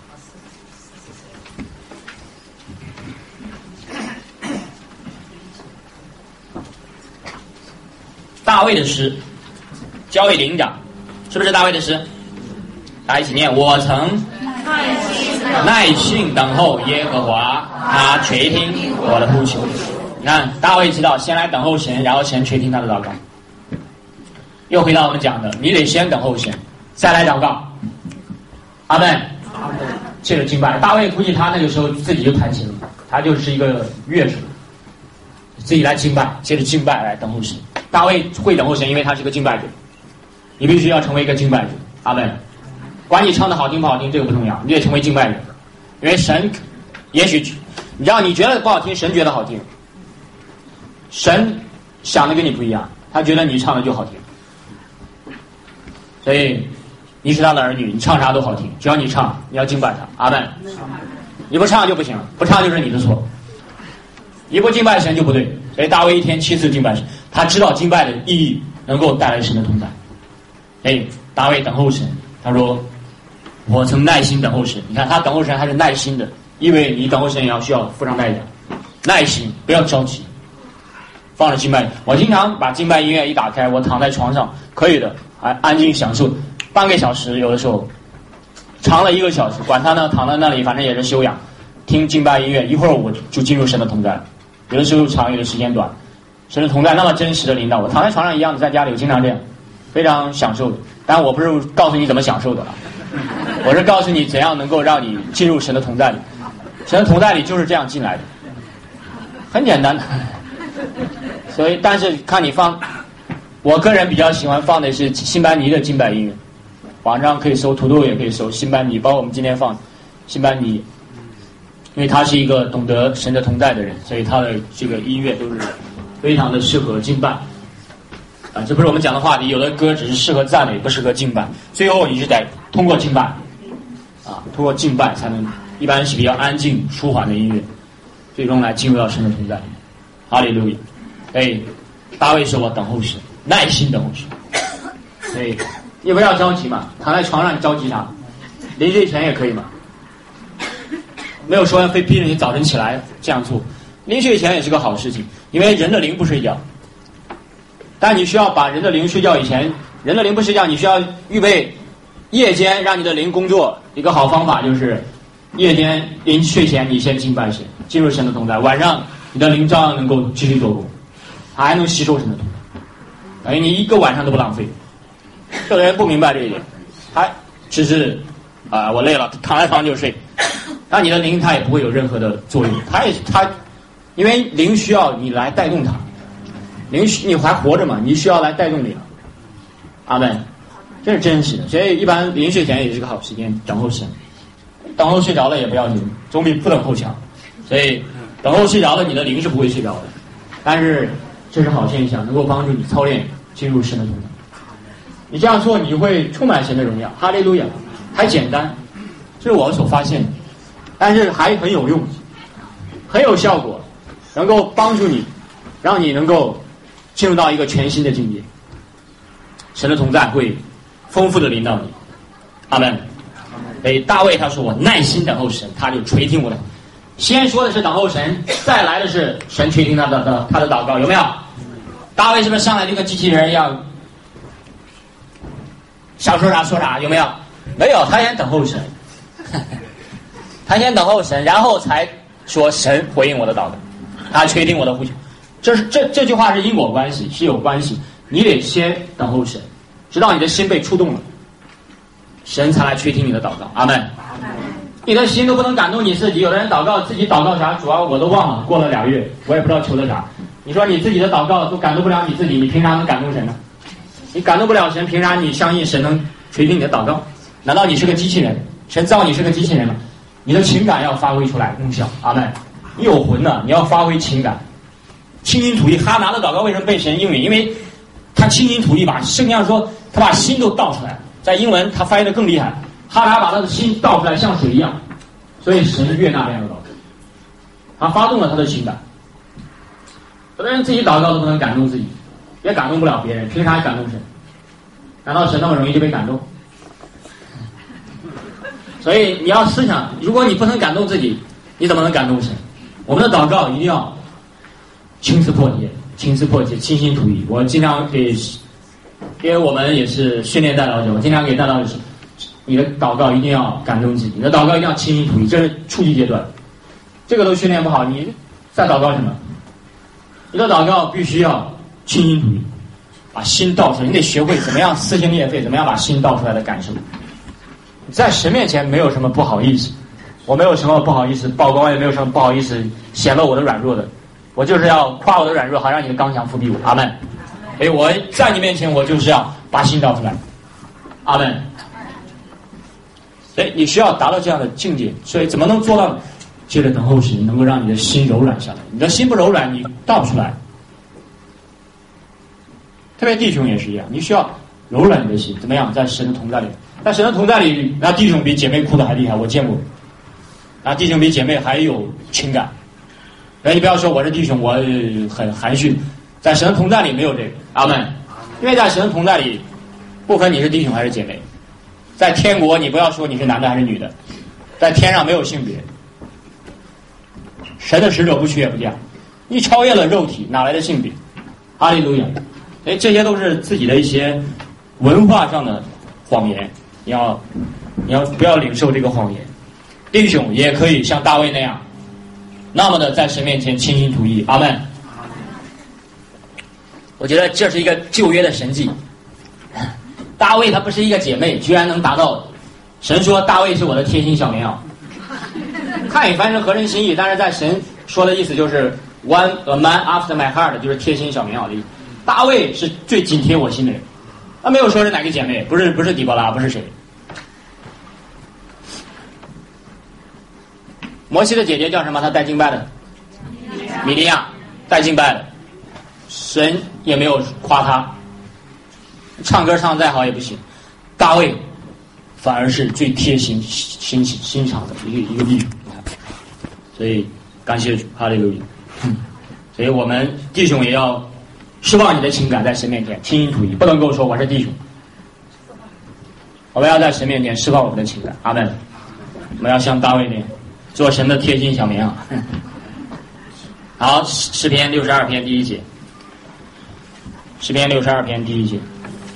大卫的诗交给灵长，是不是大卫的诗？大家一起念：我曾耐心等候耶和华，他垂听我的呼求。你看大卫知道先来等候神，然后神垂听他的祷告。又回到我们讲的，你得先等候神，再来祷告。阿们。这个敬拜，大卫估计他那个时候自己就弹琴了，他就是一个乐手，自己来敬拜，接着敬拜来等候神。大卫会等候神，因为他是个敬拜者。你必须要成为一个敬拜者。阿们。管你唱的好听不好听，这个不重要，你得成为敬拜者。因为神，也许你知道你觉得不好听，神觉得好听。神想的跟你不一样，他觉得你唱的就好听。所以你是他的儿女，你唱啥都好听，只要你唱，你要敬拜他。阿们。你不唱就不行，不唱就是你的错。你不敬拜神就不对。所以大卫一天七次敬拜神，他知道敬拜的意义能够带来神的同在。所以大卫等候神，他说我曾耐心等候神。你看他等候神还是耐心的，因为你等候神也要需要付上代价。耐心，不要着急，放着敬拜。我经常把敬拜音乐一打开，我躺在床上可以的，还安静享受半个小时，有的时候长了一个小时，管他呢，躺在那里反正也是修养，听敬拜音乐，一会儿我就进入神的同在了。有的时候长，有的时间短，神的同在那么真实的领导我，躺在床上一样的，在家里我经常这样，非常享受的。但我不是告诉你怎么享受的啊，我是告诉你怎样能够让你进入神的同在里。神的同在里就是这样进来的，很简单的。所以，但是看你放，我个人比较喜欢放的是辛班尼的敬拜音乐，网上可以搜，土豆也可以搜辛班尼，包括我们今天放辛班尼。因为他是一个懂得神的同在的人，所以他的这个音乐都是非常的适合敬拜啊。这不是我们讲的话题，有的歌只是适合赞美，不适合敬拜。最后你是得通过敬拜啊，通过敬拜才能，一般是比较安静舒缓的音乐，最终来进入到神的同在。哈利路亚。所以大卫说我等候神，耐心等候神。所以你不要着急嘛，躺在床上你着急啥？临睡前也可以嘛。没有说非逼着你早晨起来这样做，临睡前也是个好事情，因为人的灵不睡觉，但你需要把人的灵睡觉以前，人的灵不睡觉，你需要预备夜间让你的灵工作。一个好方法就是夜间临睡前你先敬拜神，进入神的同在，晚上你的灵照样能够继续做工，他还能吸收神的同在，等于你一个晚上都不浪费。有的人不明白这一点，他只是啊、呃，我累了，躺在床上就睡。那你的灵它也不会有任何的作用，它也它，因为灵需要你来带动它，灵你还活着嘛，你需要来带动你了。阿们，这是真实的。所以一般临睡前也是个好时间等候神，等候睡着了也不要紧，总比不等候强。所以等候睡着了，你的灵是不会睡着的，但是这是好现象，能够帮助你操练进入神的同在。你这样做，你会充满神的荣耀。哈利路亚，还简单，这是我所发现的。但是还很有用， 很有效果，能够帮助你，让你能够进入到一个全新的境界。神的同在会丰富的领导你。阿门。所以大卫他说我耐心等候神，他就垂听我的。先说的是等候神，再来的是神垂听他的的他的祷告，有没有？大卫是不是上来就跟机器人一样，想说啥说啥？有没有？没有，他先等候神，他先等候神，然后才说神回应我的祷告，他垂听我的呼求。这是这这句话是因果关系，是有关系。你得先等候神，直到你的心被触动了，神才来垂听你的祷告。阿门。你的心都不能感动你自己，有的人祷告自己祷告啥，主要我都忘了，过了俩月我也不知道求的啥。你说你自己的祷告都感动不了你自己，你凭啥能感动神呢？你感动不了神，凭啥你相信神能垂听你的祷告？难道你是个机器人？神造你是个机器人吗？你的情感要发挥出来功效。阿门。你有魂的，你要发挥情感，倾心吐意。哈拿的祷告为什么被神应允？因为他倾心吐意，把圣经上说他把心都倒出来。在英文他翻译的更厉害，哈拿把他的心倒出来像水一样，所以神悦纳这样的祷告，他发动了他的情感。有的人自己祷告都不能感动自己，也感动不了别人，凭啥感动神？难道神那么容易就被感动？所以你要思想，如果你不能感动自己，你怎么能感动神？我们的祷告一定要青丝破节，青丝破节，倾心吐意。我经常给，因为我们也是训练代祷者，我经常给代祷者说，你的祷告一定要感动自己，你的祷告一定要倾心吐意，这是初级阶段。这个都训练不好，你在祷告什么？你的祷告必须要倾心吐意，把心倒出来。你得学会怎么样撕心裂肺，怎么样把心倒出来的感受。你在神面前没有什么不好意思，我没有什么不好意思曝光，也没有什么不好意思显露我的软弱的，我就是要夸我的软弱，好让你的刚强覆庇我。阿门。所以我在你面前，我就是要把心倒出来。阿门。所以你需要达到这样的境界，所以怎么能做到？接着等候神能够让你的心柔软下来。你的心不柔软，你倒不出来。特别弟兄也是一样，你需要柔软你的心，怎么样？在神的同在里，在神的同在里，那弟兄比姐妹哭的还厉害，我见过。那弟兄比姐妹还有情感。那你不要说我是弟兄，我很含蓄，在神的同在里没有这个。阿门。因为在神的同在里，不分你是弟兄还是姐妹，在天国你不要说你是男的还是女的，在天上没有性别。神的使者不屈也不降，你超越了肉体，哪来的性别？哈利路亚！哎，这些都是自己的一些文化上的谎言，你要你要不要领受这个谎言？弟兄也可以像大卫那样，那么的在神面前倾心吐意。阿门。我觉得这是一个旧约的神迹。大卫他不是一个姐妹，居然能达到。神说大卫是我的贴心小棉袄。看也翻成合人心意，但是在神说的意思就是 one a man after my heart， 就是贴心小棉袄的意思。大卫是最紧贴我心的人，他没有说是哪个姐妹，不是不是底波拉，不是谁。摩西的姐姐叫什么？她带敬拜的米利亚，带敬拜的，神也没有夸她，唱歌唱再好也不行。大卫反而是最贴心心心肠的一个一个弟兄。所以感谢主，哈利路亚。所以我们弟兄也要释放你的情感，在神面前倾心吐意，不能够说我是弟兄。我们要在神面前释放我们的情感。阿门。我们要像大卫那样做神的贴心小棉袄。好，诗篇六十二篇第一节。诗篇六十二篇第一节。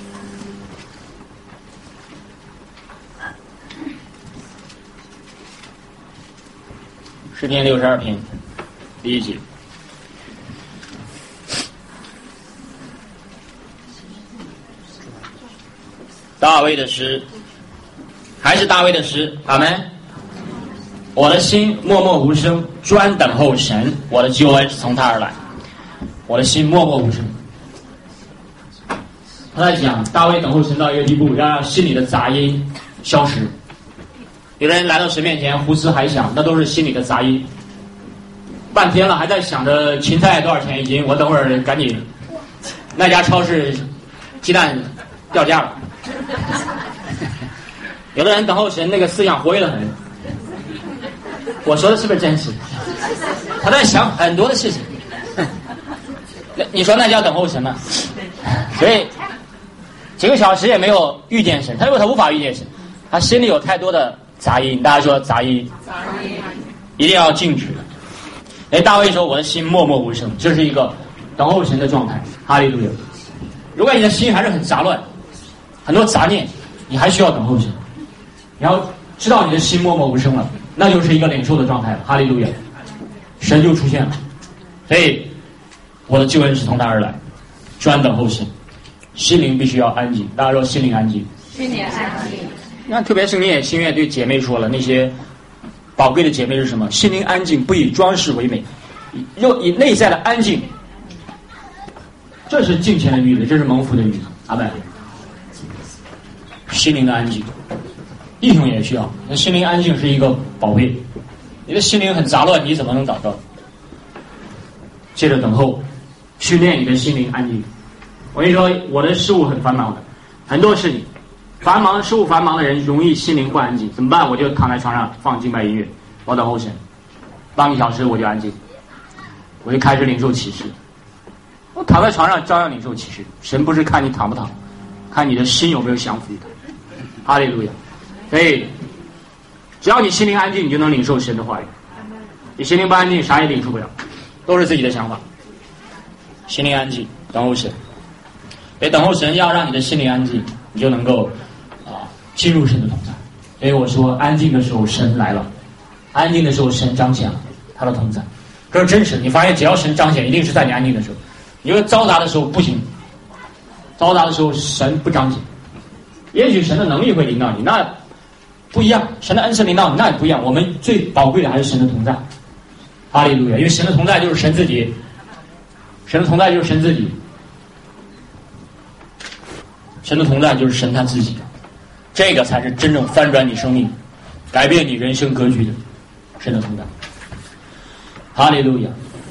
诗篇六十二篇第一节。大卫的诗，还是大卫的诗。阿们。我的心默默无声，专等候神，我的救恩是从他而来。我的心默默无声。他在讲大卫等候神到一个地步，要让心里的杂音消失。有的人来到神面前胡思海想，那都是心里的杂音。半天了还在想着芹菜多少钱一斤，我等会儿赶紧，那家超市鸡蛋掉价了。有的人等候神那个思想活跃得很。我说的是不是真实？ 他在想很多的事情。你说那叫等候神吗？所以几个小时也没有遇见神，他因为他无法遇见神，他心里有太多的杂音。大家说杂音，杂音一定要禁止。哎，大卫说我的心默默无声，这是一个等候神的状态。哈利路亚。如果你的心还是很杂乱，很多杂念，你还需要等候神。然后知道你的心默默无声了，那就是一个领受的状态了。哈利路亚，神就出现了。所以我的救恩是从他而来，专等候神，心灵必须要安静。大家说心灵安静， 心灵安静。 那特别是你也心愿对姐妹说了，那些宝贵的姐妹是什么？心灵安静，不以装饰为美，又以内在的安静。这是敬虔的女子，这是蒙福的女子。阿们。心灵的安静，弟兄也需要。那心灵安静是一个宝贝。你的心灵很杂乱，你怎么能找到？接着等候，训练你的心灵安静。我跟你说，我的事物很繁忙的，很多事情，繁忙事物繁忙的人容易心灵不安静，怎么办？我就躺在床上放敬拜音乐，我等候神，半个小时我就安静，我就开始领受启示。我躺在床上照样领受启示。神不是看你躺不躺，看你的心有没有降服他。哈利路亚。所以只要你心灵安静，你就能领受神的话语。你心灵不安静，啥也领受不了，都是自己的想法。心灵安静，等候神。所以等候神要让你的心灵安静，你就能够啊进入神的同在。所以我说，安静的时候神来了，安静的时候神彰显了他的同在，这是真实的。你发现只要神彰显，一定是在你安静的时候。因为嘈杂的时候不行，嘈杂的时候神不彰显。也许神的能力会临到你，那不一样；神的恩赐临到你，那也不一样。我们最宝贵的还是神的同在。哈利路亚！因为神的同在就是神自己，神的同在就是神自己，神的同在就是神他自己。这个才是真正翻转你生命、改变你人生格局的神的同在。哈利路亚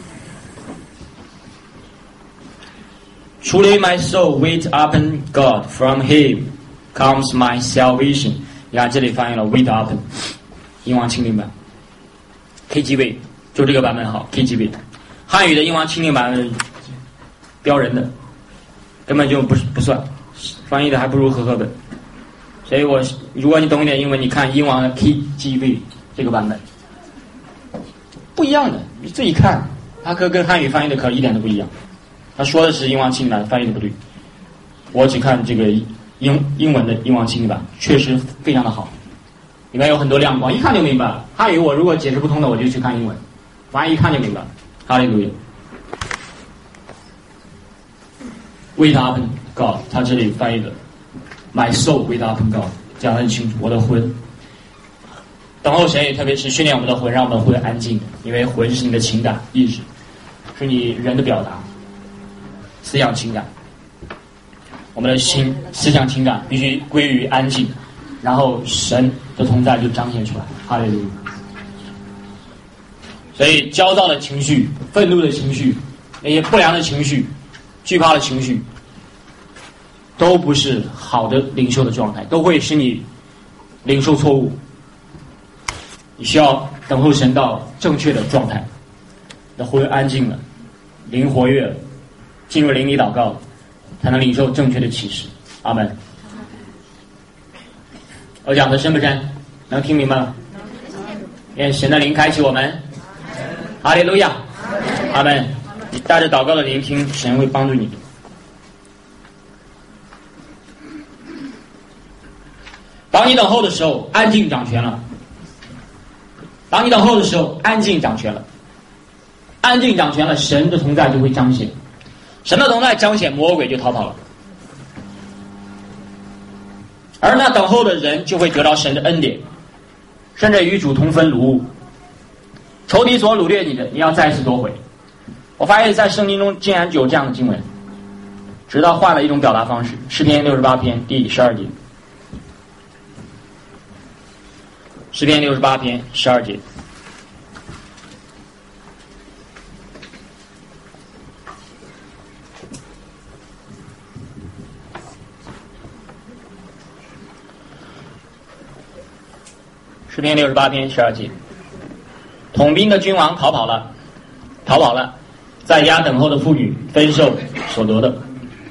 ！Truly my soul wait upon God, from Him comes my salvation. 你看这里翻译了 wait upon， 英王钦定版 K G V 就这个版本好 K G V。汉语的英王钦定版标人的根本就不不算，翻译的还不如和合本。所以我如果你懂一点英文，你看英王的 K G V 这个版本不一样的，你自己看，它可跟汉语翻译的可一点都不一样。他说的是英王钦定版，翻译的不对。我只看这个英英文的英王钦定版，确实非常的好，里面有很多亮光，一看就明白了。汉语我如果解释不通的，我就去看英文，反正一看就明白了。哈利路亚。Wait upon God， 他这里翻译的 My soul wait upon God， 讲得很清楚，我的魂等候神，也特别是训练我们的魂，让我们魂安静，因为魂是你的情感意识，是你人的表达。思想情感，我们的心思想情感必须归于安静，然后神的同在就彰显出来。哈利路亚。所以焦躁的情绪、愤怒的情绪、那些不良的情绪、惧怕的情绪，都不是好的领受的状态，都会使你领受错误。你需要等候神到正确的状态，你的魂安静了，灵活跃了，进入灵里祷告，才能领受正确的启示。阿门。我讲的深不深？能听明白吗？愿神的灵开启我们。哈利路亚。阿门。你带着祷告的聆听，神会帮助你。当你等候的时候，安静掌权了。当你等候的时候，安静掌权了。安静掌权了，神的同在就会彰显。神的同在彰显，魔鬼就逃跑了。而那等候的人就会得到神的恩典，甚至与主同分掳物。仇敌所掳掠你的，你要再次夺回。我发现在圣经中竟然就有这样的经文，直到换了一种表达方式。诗篇六十八篇第十二节。诗篇六十八篇十二节。诗篇六十八篇十二节，统兵的君王逃跑了， 逃跑了，在家等候的妇女分受所得的。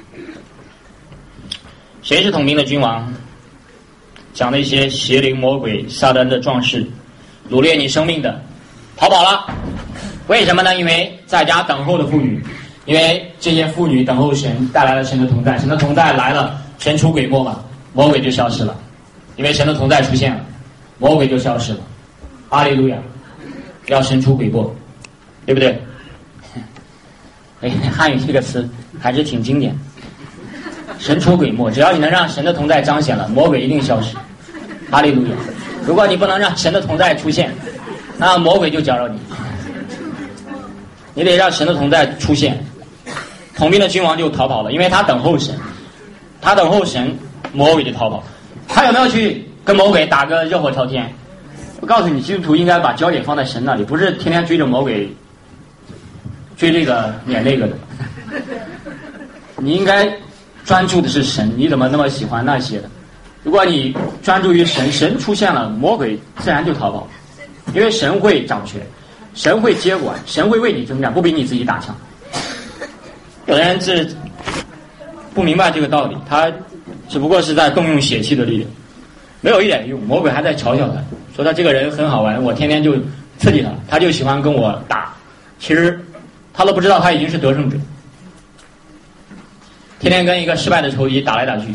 谁是统兵的君王？讲那些邪灵魔鬼撒旦的壮士，掳掠你生命的，逃跑了。为什么呢？因为在家等候的妇女，因为这些妇女等候神，带来了神的同在，神的同在来了，神出鬼没嘛，魔鬼就消失了。因为神的同在出现了，魔鬼就消失了。哈利路亚！要神出鬼没，对不对？哎，汉语这个词还是挺经典。神出鬼没，只要你能让神的同在彰显了，魔鬼一定消失。哈利路亚！如果你不能让神的同在出现，那魔鬼就搅扰你。你得让神的同在出现，统兵的君王就逃跑了，因为他等候神，他等候神，魔鬼就逃跑。他有没有去跟魔鬼打个热火朝天？我告诉你，基督徒应该把焦点放在神那里，不是天天追着魔鬼追这个撵那个的。你应该专注的是神，你怎么那么喜欢那些的？如果你专注于神，神出现了，魔鬼自然就逃跑，因为神会掌权，神会接管，神会为你征战，不比你自己打枪。有的人是不明白这个道理，他只不过是在动用血气的力量，没有一点用。魔鬼还在嘲笑他，说他这个人很好玩，我天天就刺激他，他就喜欢跟我打。其实他都不知道他已经是得胜者，天天跟一个失败的仇敌打来打去。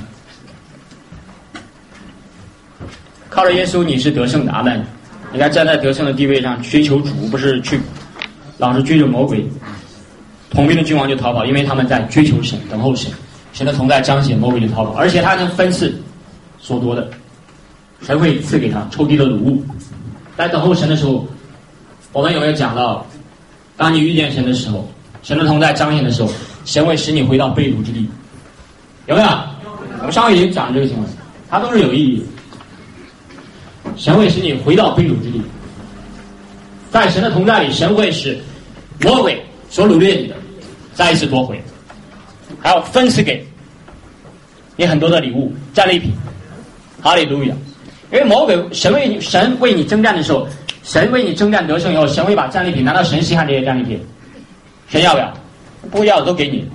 靠着耶稣你是得胜的，阿们。应该站在得胜的地位上追求主，不是去老是追着魔鬼。统兵的君王就逃跑，因为他们在追求神，等候神，神的同在彰显，魔鬼就逃跑，而且他能分赐所夺的，神会赐给他抽屉的掳物。在等候神的时候，我们有没有讲到，当你遇见神的时候，神的同在彰显的时候，神会使你回到被掳之地，有没有？我们上回已经讲这个情况，它都是有意义的。神会使你回到被掳之地，在神的同在里，神会使魔鬼所掳掠你的再一次夺回，还要分赐给你很多的礼物、战利品。哈利路亚！因为魔鬼神为你神为你征战的时候，神为你征战得胜以后，神会把战利品，难道神稀罕这些战利品？神要不要？不要的都给你，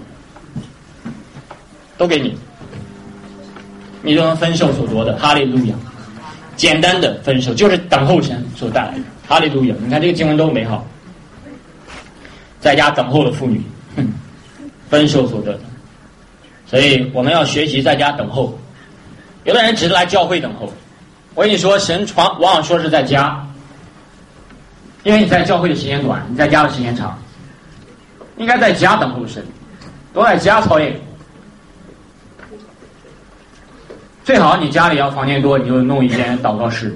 都给你，你就能分受所夺的。哈利路亚！简单的分手就是等候神所带来的。哈利路亚！你看这个经文多美好，在家等候的妇女，哼，分受所得的。所以我们要学习在家等候。有的人只是来教会等候，我跟你说，神传往往说是在家，因为你在教会的时间短，你在家的时间长，应该在家等候神，都在家操练。最好你家里要房间多，你就弄一间祷告室，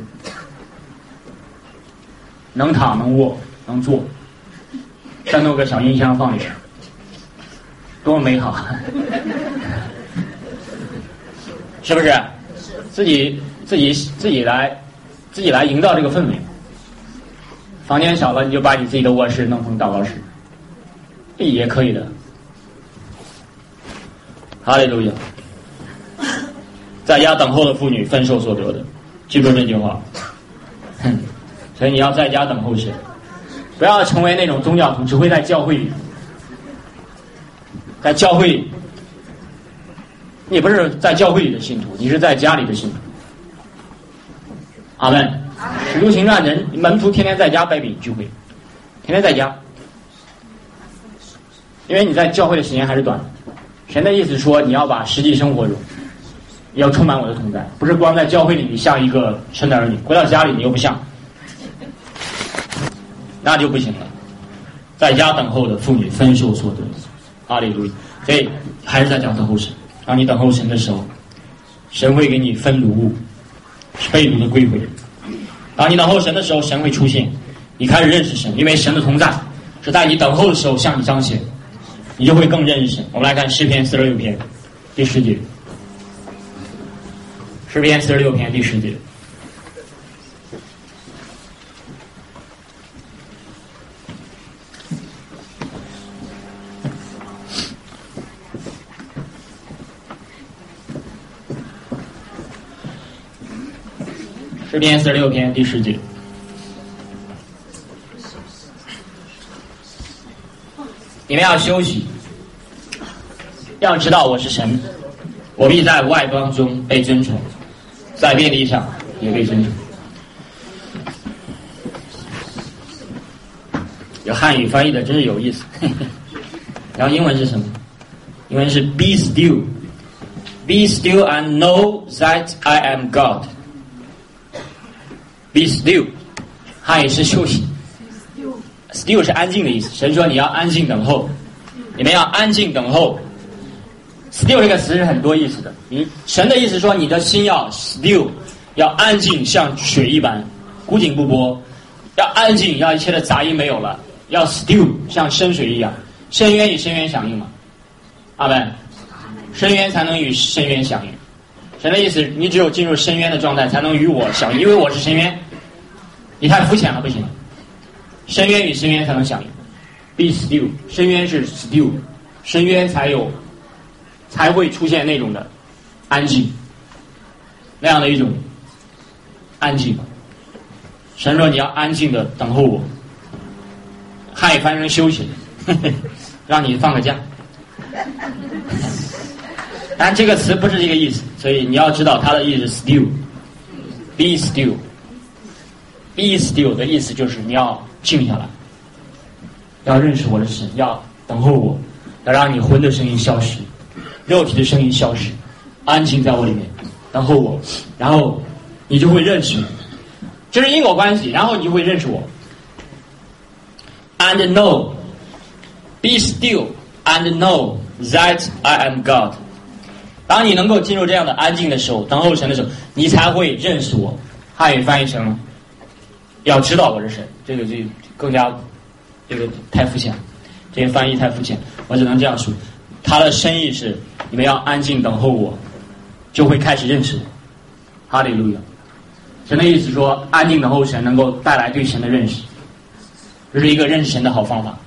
能躺能卧能坐，再弄个小音箱放里边，多美好，是不是？自己自己自己来自己来营造这个氛围。房间小了，你就把你自己的卧室弄成祷告室，也可以的。哈利路亚！在家等候的妇女分受所得的，记住这句话。哼，所以你要在家等候神，不要成为那种宗教徒，只会在教会里，在教会里，你不是在教会里的信徒，你是在家里的信徒。阿门。使徒行传人门徒天天在家拜饼聚会，天天在家，因为你在教会的时间还是短。神的意思说，你要把实际生活中要充满我的同在，不是光在教会里你像一个神的儿女，回到家里你又不像，那就不行了。在家等候的妇女分受所得，哈利路亚！所以还是在讲等候神。当你等候神的时候，神会给你分掳物，被掳的归回。当你等候神的时候，神会出现，你开始认识神，因为神的同在是在你等候的时候向你彰显，你就会更认识神。我们来看诗篇四十六篇第十节。诗篇四十六篇第十节。诗篇四十六篇第十节。 你们要休息，要知道我是神，我必在外邦中被尊崇，在遍地上也被尊崇。有汉语翻译的真是有意思。然后英文是什么？英文是 Be still, be still and know that I am God. Be still， 汉语是休息。still 是安静的意思。神说你要安静等候，你们要安静等候。still 这个词是很多意思的。嗯，神的意思说你的心要 still， 要安静，像水一般，古井不波，要安静，要一切的杂音没有了，要 still， 像深水一样。深渊与深渊响应嘛，阿们，深渊才能与深渊响应。神的意思，你只有进入深渊的状态，才能与我响应，因为我是深渊。你太肤浅了，不行。深渊与深渊才能响应。Be still， 深渊是 still， 深渊才有，才会出现那种的安静，那样的一种安静。神说你要安静的等候我，汉语翻成休息，呵呵，让你放个假。但这个词不是这个意思，所以你要知道它的意思是 still，be still，be still 的意思就是你要静下来，要认识我的神，要等候我，要让你魂的声音消失，肉体的声音消失，安静在我里面，等候我，然后你就会认识我，这是因果关系，然后你就会认识我。And know, be still and know that I am God。当你能够进入这样的安静的时候，等候神的时候，你才会认识我。汉语翻译成要知道我是神，这个就更加这个太肤浅，这些翻译太肤浅，我只能这样说。它的深意是你们要安静等候我，就会开始认识我。哈利路亚！神的意思说，安静等候神能够带来对神的认识，这是一个认识神的好方法。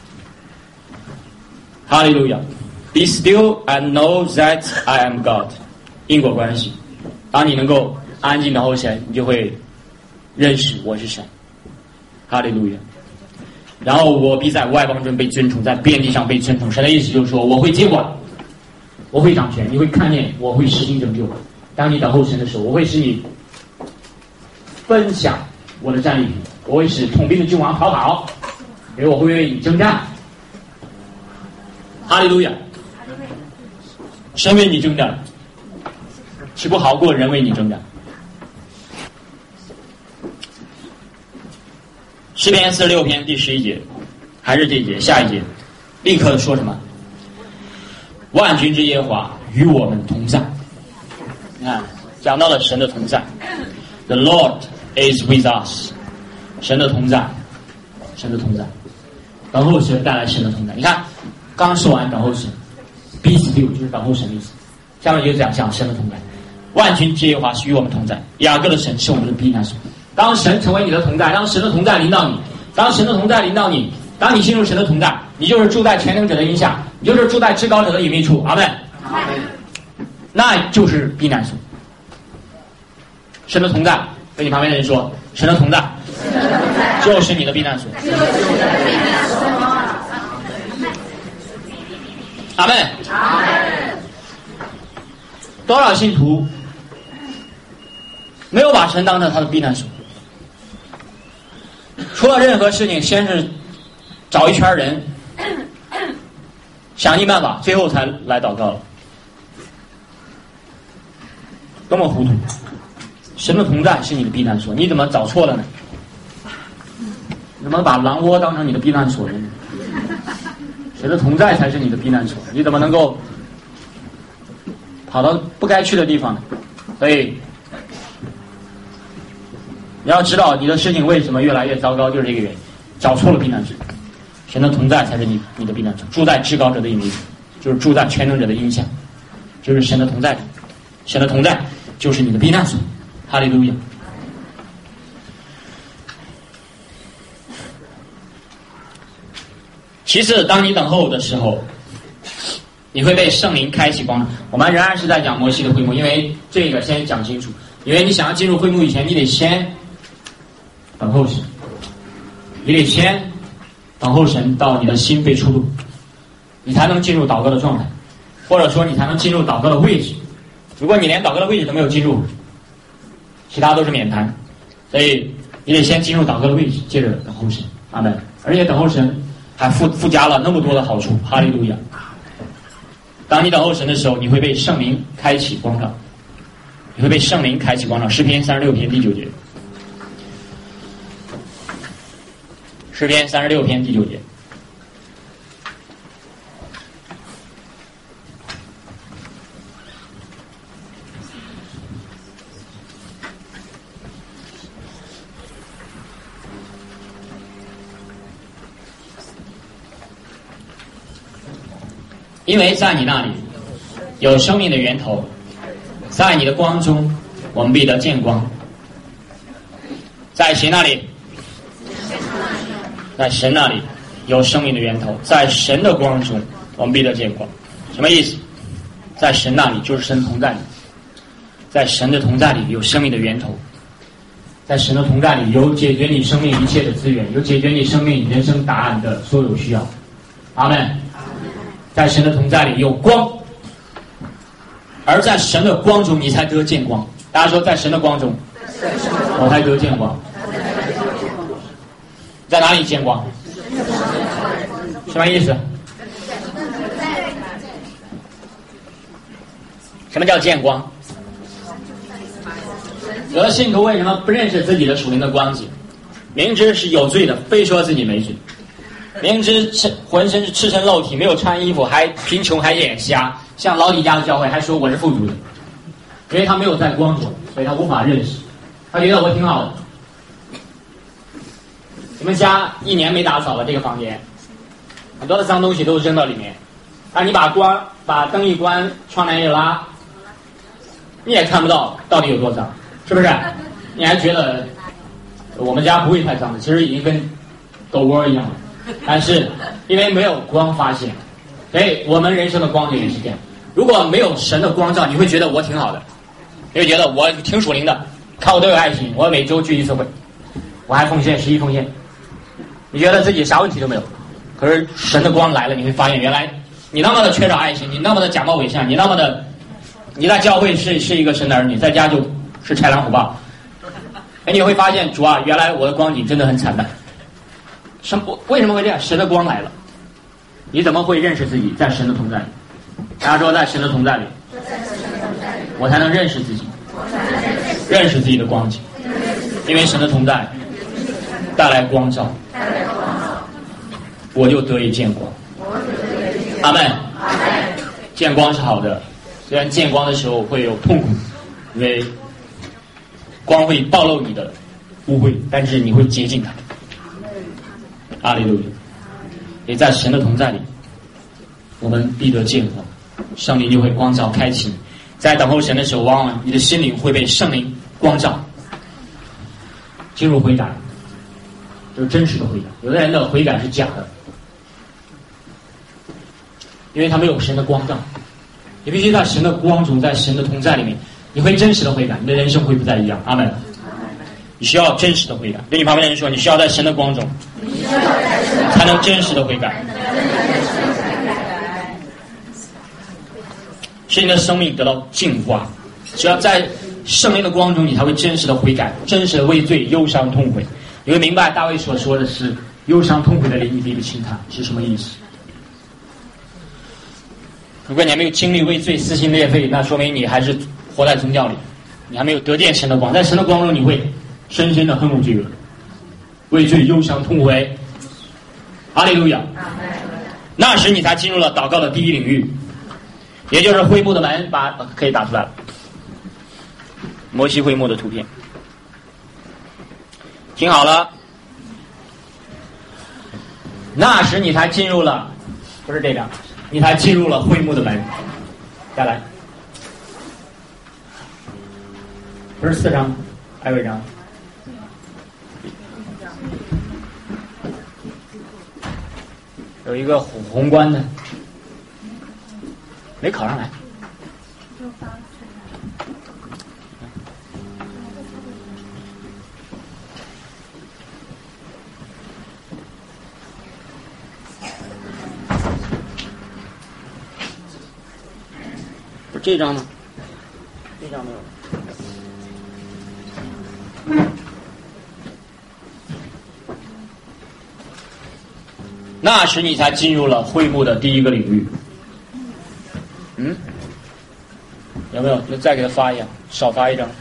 哈利路亚！ Be still and know that I am God。 因果关系，当你能够安静等候神，你就会认识我是神。哈利路亚！然后我必在外邦中被尊崇，在遍地上被尊崇。神的意思就是说，我会接管，我会掌权，你会看见我会实行拯救。当你等候神的时候，我会使你分享我的战利品，我会使统兵的君王逃跑，因为我会为你征战。哈利路亚！神为你征战，岂不好过人为你征战？诗篇四十六篇第十一节，还是这一节，下一节，立刻说什么？万军之耶和华与我们同在。你看，讲到了神的同在。The Lord is with us。神的同在，神的同在，等候神带来神的同在。你看，刚说完等候神 ，be still 就是等候神的意思。下面就讲讲神的同在。万军之耶和华是与我们同在，雅各的神是我们的避难所。当神成为你的同在，当神的同在临到你，当神的同在临到你，当你进入神的同在，你就是住在全能者的荫下，你就是住在至高者的隐秘处。阿们。阿们。那就是避难所。神的同在，跟你旁边的人说，神的同在就是你的避难所。阿们。阿们。多少信徒没有把神当成他的避难所？除了任何事情，先是找一圈人，想尽办法，最后才来祷告，多么糊涂！神的同在是你的避难所，你怎么找错了呢？你怎么把狼窝当成你的避难所了呢？神的同在才是你的避难所，你怎么能够跑到不该去的地方呢？所以你要知道你的事情为什么越来越糟糕，就是这个原因，找错了避难所。神的同在才是你你的避难所，住在至高者的隐秘处，就是住在全能者的荫下，就是神的同在。神的同在就是你的避难所。哈利路亚！其次，当你等候的时候，你会被圣灵开启光。我们仍然是在讲摩西的会幕，因为这个先讲清楚。因为你想要进入会幕以前，你得先等候神，你得先等候神到你的心被触动， 你才能进入祷告的状态，或者说你才能进入祷告的位置。如果你连祷告的位置都没有进入，其他都是免谈。所以你得先进入祷告的位置，接着等候神。阿们。而且等候神还附附加了那么多的好处。哈利路亚。当你等候神的时候，你会被圣灵开启光照，你会被圣灵开启光照。诗篇三十六篇第九节，诗篇三十六篇第九节。因为在你那里有生命的源头，在你的光中我们必得见光。在谁那里？在神那里有生命的源头，在神的光中我们必得见光。什么意思？在神那里就是神同在里，在神的同在里有生命的源头，在神的同在里有解决你生命一切的资源，有解决你生命人生答案的所有需要。阿们。在神的同在里有光，而在神的光中你才得见光。大家说，在神的光中我才得见光。在哪里见光？什么意思？什么叫见光？有的信徒为什么不认识自己的属灵的光景？明知是有罪的，非说自己没罪；明知是浑身是赤身露体，没有穿衣服，还贫穷还眼瞎，像老底家的教会还说我是富足的，因为他没有在光中，所以他无法认识。他觉得我挺好的。你们家一年没打扫了这个房间，很多的脏东西都扔到里面，但你把光把灯一关，窗帘一拉，你也看不到到底有多脏，是不是？你还觉得我们家不会太脏的，其实已经跟狗窝一样了。但是因为没有光发现，所以我们人生的光景也是这样。如果没有神的光照，你会觉得我挺好的，你会觉得我挺属灵的，看我都有爱心，我每周聚一次会，我还奉献十一奉献，你觉得自己啥问题都没有。可是神的光来了，你会发现原来你那么的缺少爱心，你那么的假冒伪善，你那么的你在教会是是一个神的儿女，在家就是豺狼虎豹。哎，你会发现主啊，原来我的光景真的很惨淡。什么？为什么会这样？神的光来了，你怎么会认识自己在神的同在里？大家说，在神的同在里，我才能认识自己，认识自己的光景，因为神的同在带来光照，我就得以见光。阿们。见光是好的，虽然见光的时候会有痛苦，因为光会暴露你的污秽，但是你会洁净它。阿利路亚！也在神的同在里，我们必得见光，圣灵就会光照开启。在等候神的时候，往往你的心灵会被圣灵光照，进入悔改，就是真实的悔改。有的人的悔改是假的，因为他没有神的光照。你必须在神的光中，在神的同在里面，你会真实的悔改，你的人生会不再一样。阿们。你需要真实的悔改。对你旁边的人说，你需要在神的光中才能真实的悔改，使你的生命得到净化。只要在圣灵的光中，你才会真实的悔改，真实的畏罪、忧伤、痛悔。你会明白大卫所说的是忧伤痛悔的灵，你必不轻看是什么意思。如果你还没有经历畏罪、撕心裂肺，那说明你还是活在宗教里，你还没有得见神的光。在神的光中，你会深深的恨恶罪恶，畏罪、忧伤、痛悔。哈利路亚！那时你才进入了祷告的第一领域，也就是会幕的门。把可以打出来了，摩西会幕的图片。听好了，那时你才进入了，不是这张，你才进入了会幕的门。再来，不是四张，还有一张。有一个宏观的，没考上来。 这张呢？这张没有。 那时你才进入了会幕的第一个领域。嗯，有没有？就再给他发一样，少发一张。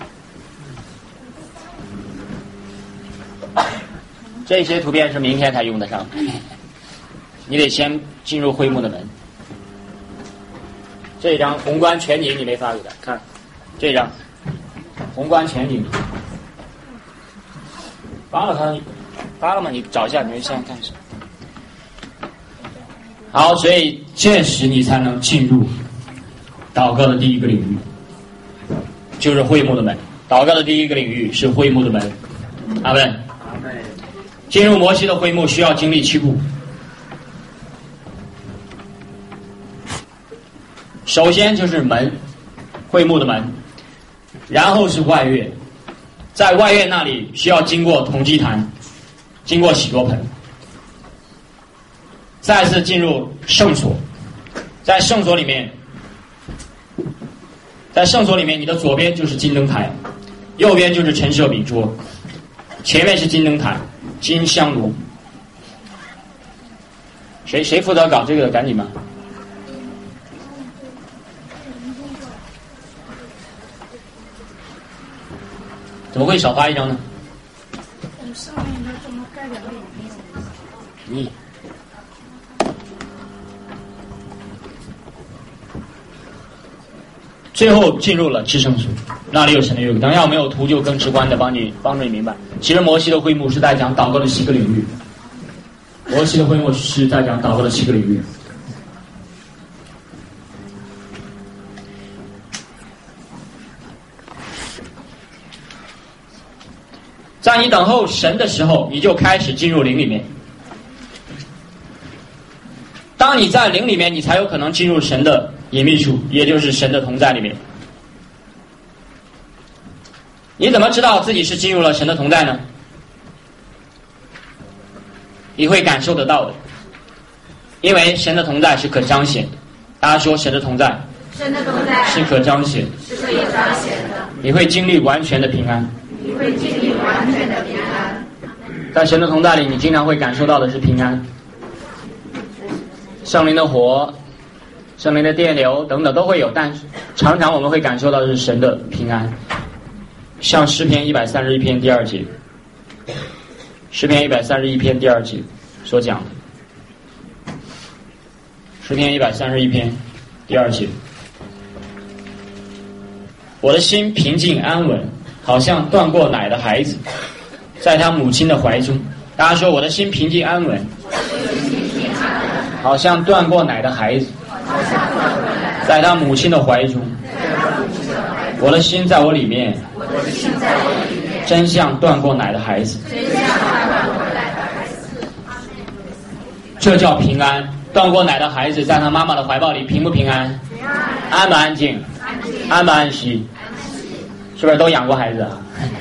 这些图片是明天才用得上，你得先进入会幕的门。这张宏观全景你没发给他看，这张宏观全景发了他，发了吗？你找一下，你们现在看一下。好，所以这时你才能进入祷告的第一个领域，就是会幕的门。祷告的第一个领域是会幕的门。阿们。阿们。进入摩西的会幕需要经历七步。首先就是门，会幕的门，然后是外院，在外院那里需要经过铜祭坛，经过洗濯盆，再次进入圣所，在圣所里面，在圣所里面，你的左边就是金灯台，右边就是陈设饼桌，前面是金灯台、金香炉。谁谁负责搞这个的？赶紧吧。怎么会少发一张呢？ 上面的怎么盖两个影片？ 你。最后进入了至圣所，那里有神的约。等一下我没有图就更直观的帮你帮助你明白。其实摩西的会幕是在讲祷告的七个领域，摩西的会幕是在讲祷告的七个领域。在你等候神的时候，你就开始进入灵里面。当你在灵里面，你才有可能进入神的隐秘处，也就是神的同在里面。你怎么知道自己是进入了神的同在呢？你会感受得到的，因为神的同在是可彰显的。大家说神的同在， 神的同在是可彰显的， 是可以彰显的。 你会经历完全的平安。 你会经历完全的平安。 在神的同在里，你经常会感受到的是平安。圣灵的火、圣灵的电流等等都会有，但常常我们会感受到的是神的平安。像诗篇一百三十一篇第二节，诗篇一百三十一篇第二节所讲的，诗篇一百三十一篇第二节，我的心平静安稳，好像断过奶的孩子，在他母亲的怀中。大家说我的心平静安稳，好像断过奶的孩子，在他母亲的怀中。我的心在我里面，真像断过奶的孩子。这叫平安。断过奶的孩子在他妈妈的怀抱里，平不平安？安不安静？安不安息？是不是都养过孩子啊？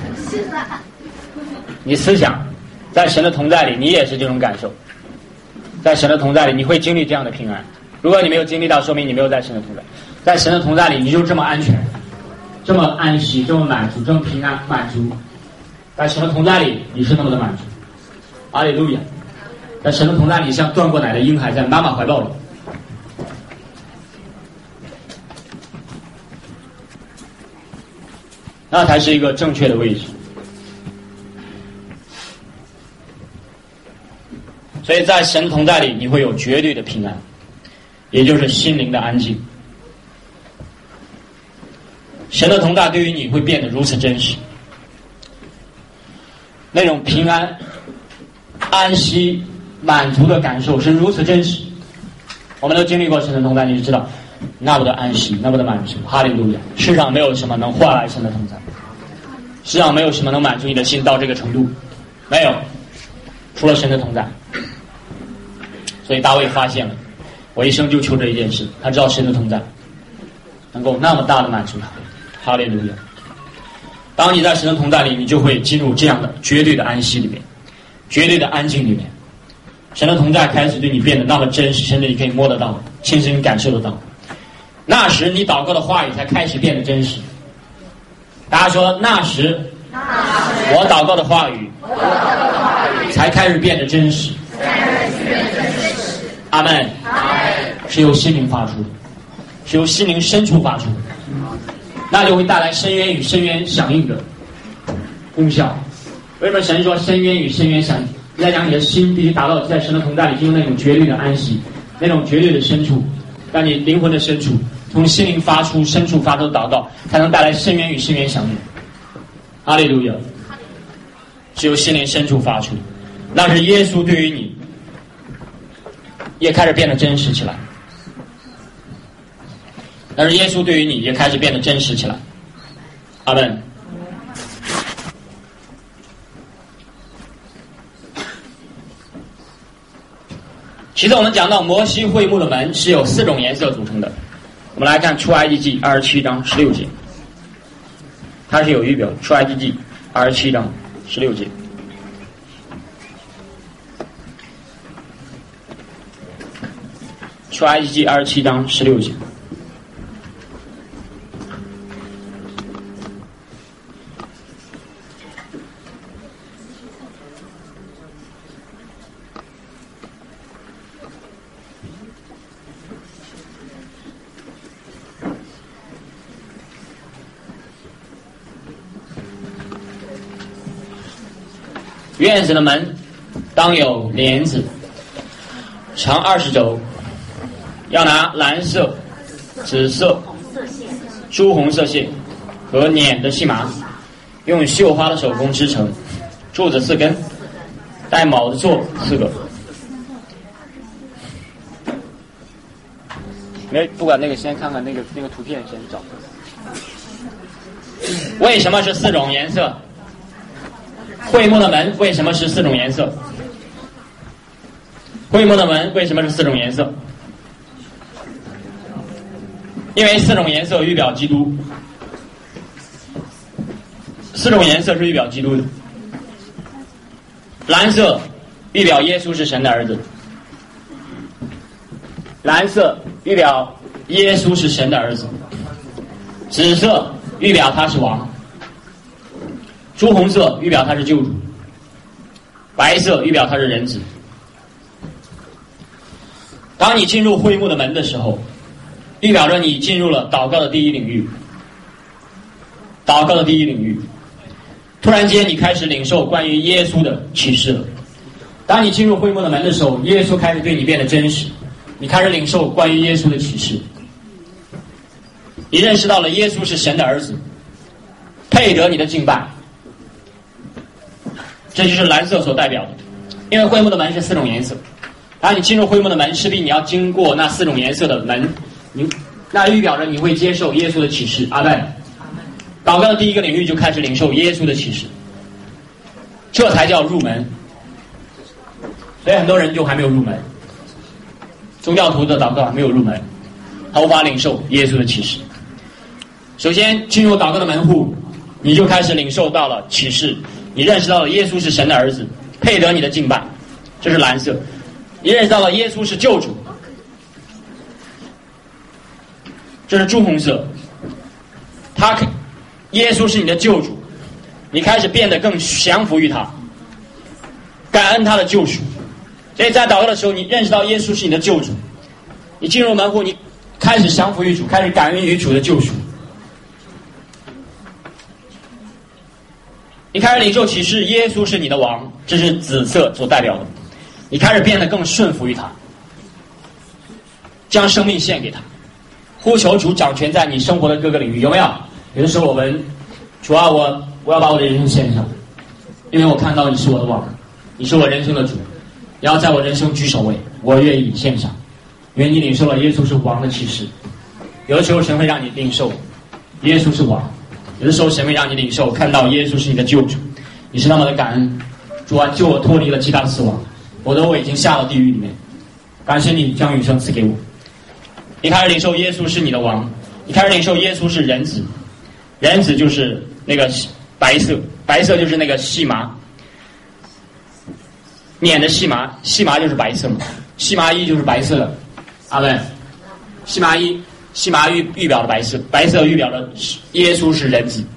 你思想，在神的同在里，你也是这种感受。在神的同在里，你会经历这样的平安。如果你没有经历到，说明你没有在神的同在。在神的同在里，你就这么安全，这么安息，这么满足，这么平安满足。在神的同在里，你是那么的满足。阿利路亚！在神的同在里，像断过奶的婴孩在妈妈怀抱里。那才是一个正确的位置。所以在神同在里，你会有绝对的平安，也就是心灵的安静。神的同在对于你会变得如此真实，那种平安、安息、满足的感受是如此真实。我们都经历过神的同在，你就知道那么的安息，那么的满足。哈利路亚！世上没有什么能换来神的同在，世上没有什么能满足你的心到这个程度，没有，除了神的同在。所以大卫发现了，我一生就求这一件事，他知道神的同在能够那么大的满足他。哈利路亚！当你在神的同在里，你就会进入这样的绝对的安息里面，绝对的安静里面。神的同在开始对你变得那么真实，甚至你可以摸得到，亲身感受得到。 那时你祷告的话语才开始变得真实。大家说，那时我祷告的话语才开始变得真实。阿们。是由心灵发出的，是由心灵深处发出的，那就会带来深渊与深渊响应的功效。为什么神说深渊与深渊响应？在讲你的心必须达到在神的同在里进入那种绝对的安息，那种绝对的深处，让你灵魂的深处从心灵发出深处发出的祷告，才能带来深渊与深渊响应。哈利路亚！是由心灵深处发出，那是耶稣对于你也开始变得真实起来。但是耶稣对于你也开始变得真实起来。阿们。其实我们讲到摩西会幕的门是有四种颜色组成的。我们来看出埃及记二十七章十六节，它是有预表。出埃及记二十七章十六节。出埃及记二十七章十六节。院子的门当有帘子，长二十肘，要拿蓝色、紫色、朱红色线和捻的细麻，用绣花的手工织成。柱子四根，带卯的座四个。没不管那个，先看看那个那个图片，先找。为什么是四种颜色？会幕的门为什么是四种颜色？会幕的门为什么是四种颜色？因为四种颜色预表基督，四种颜色是预表基督的。蓝色预表耶稣是神的儿子，蓝色预表耶稣是神的儿子，紫色预表他是王，朱红色预表他是救主，白色预表他是人子。当你进入会幕的门的时候，预表着你进入了祷告的第一领域。祷告的第一领域，突然间你开始领受关于耶稣的启示了。当你进入会幕的门的时候，耶稣开始对你变得真实，你开始领受关于耶稣的启示。你认识到了耶稣是神的儿子，配得你的敬拜。这就是蓝色所代表的。因为会幕的门是四种颜色，当你进入会幕的门，势必你要经过那四种颜色的门，你那预表着你会接受耶稣的启示。阿们。祷告的第一个领域就开始领受耶稣的启示，这才叫入门。所以很多人就还没有入门，宗教徒的祷告还没有入门，他无法领受耶稣的启示。首先进入祷告的门户，你就开始领受到了启示，你认识到了耶稣是神的儿子，配得你的敬拜，这是蓝色。你认识到了耶稣是救主，这是朱红色。他耶稣是你的救主，你开始变得更降服于他，感恩他的救赎。所以在祷告的时候，你认识到耶稣是你的救主，你进入门户，你开始降服于主，开始感恩于主的救赎。你开始领受启示，耶稣是你的王，这是紫色所代表的。你开始变得更顺服于他，将生命献给他，呼求主掌权在你生活的各个领域。有没有？有的时候我们主啊，我我要把我的人生献上，因为我看到你是我的王，你是我人生的主，你要在我人生居首位，我愿意献上，因为你领受了耶稣是王的启示。有的时候神会让你领受耶稣是王，有的时候神会让你领受看到耶稣是你的救主，你是那么的感恩。主啊，救我脱离了极大的死亡，我的我已经下到地狱里面，感谢你将永生赐给我。你开始领受耶稣是你的王，你开始领受耶稣是人子，人子就是那个白色，白色就是那个细麻，捻的细麻，细麻就是白色嘛，细麻衣就是白色的。阿们。细麻衣细麻预预表的白色，白色预表的耶稣是人子。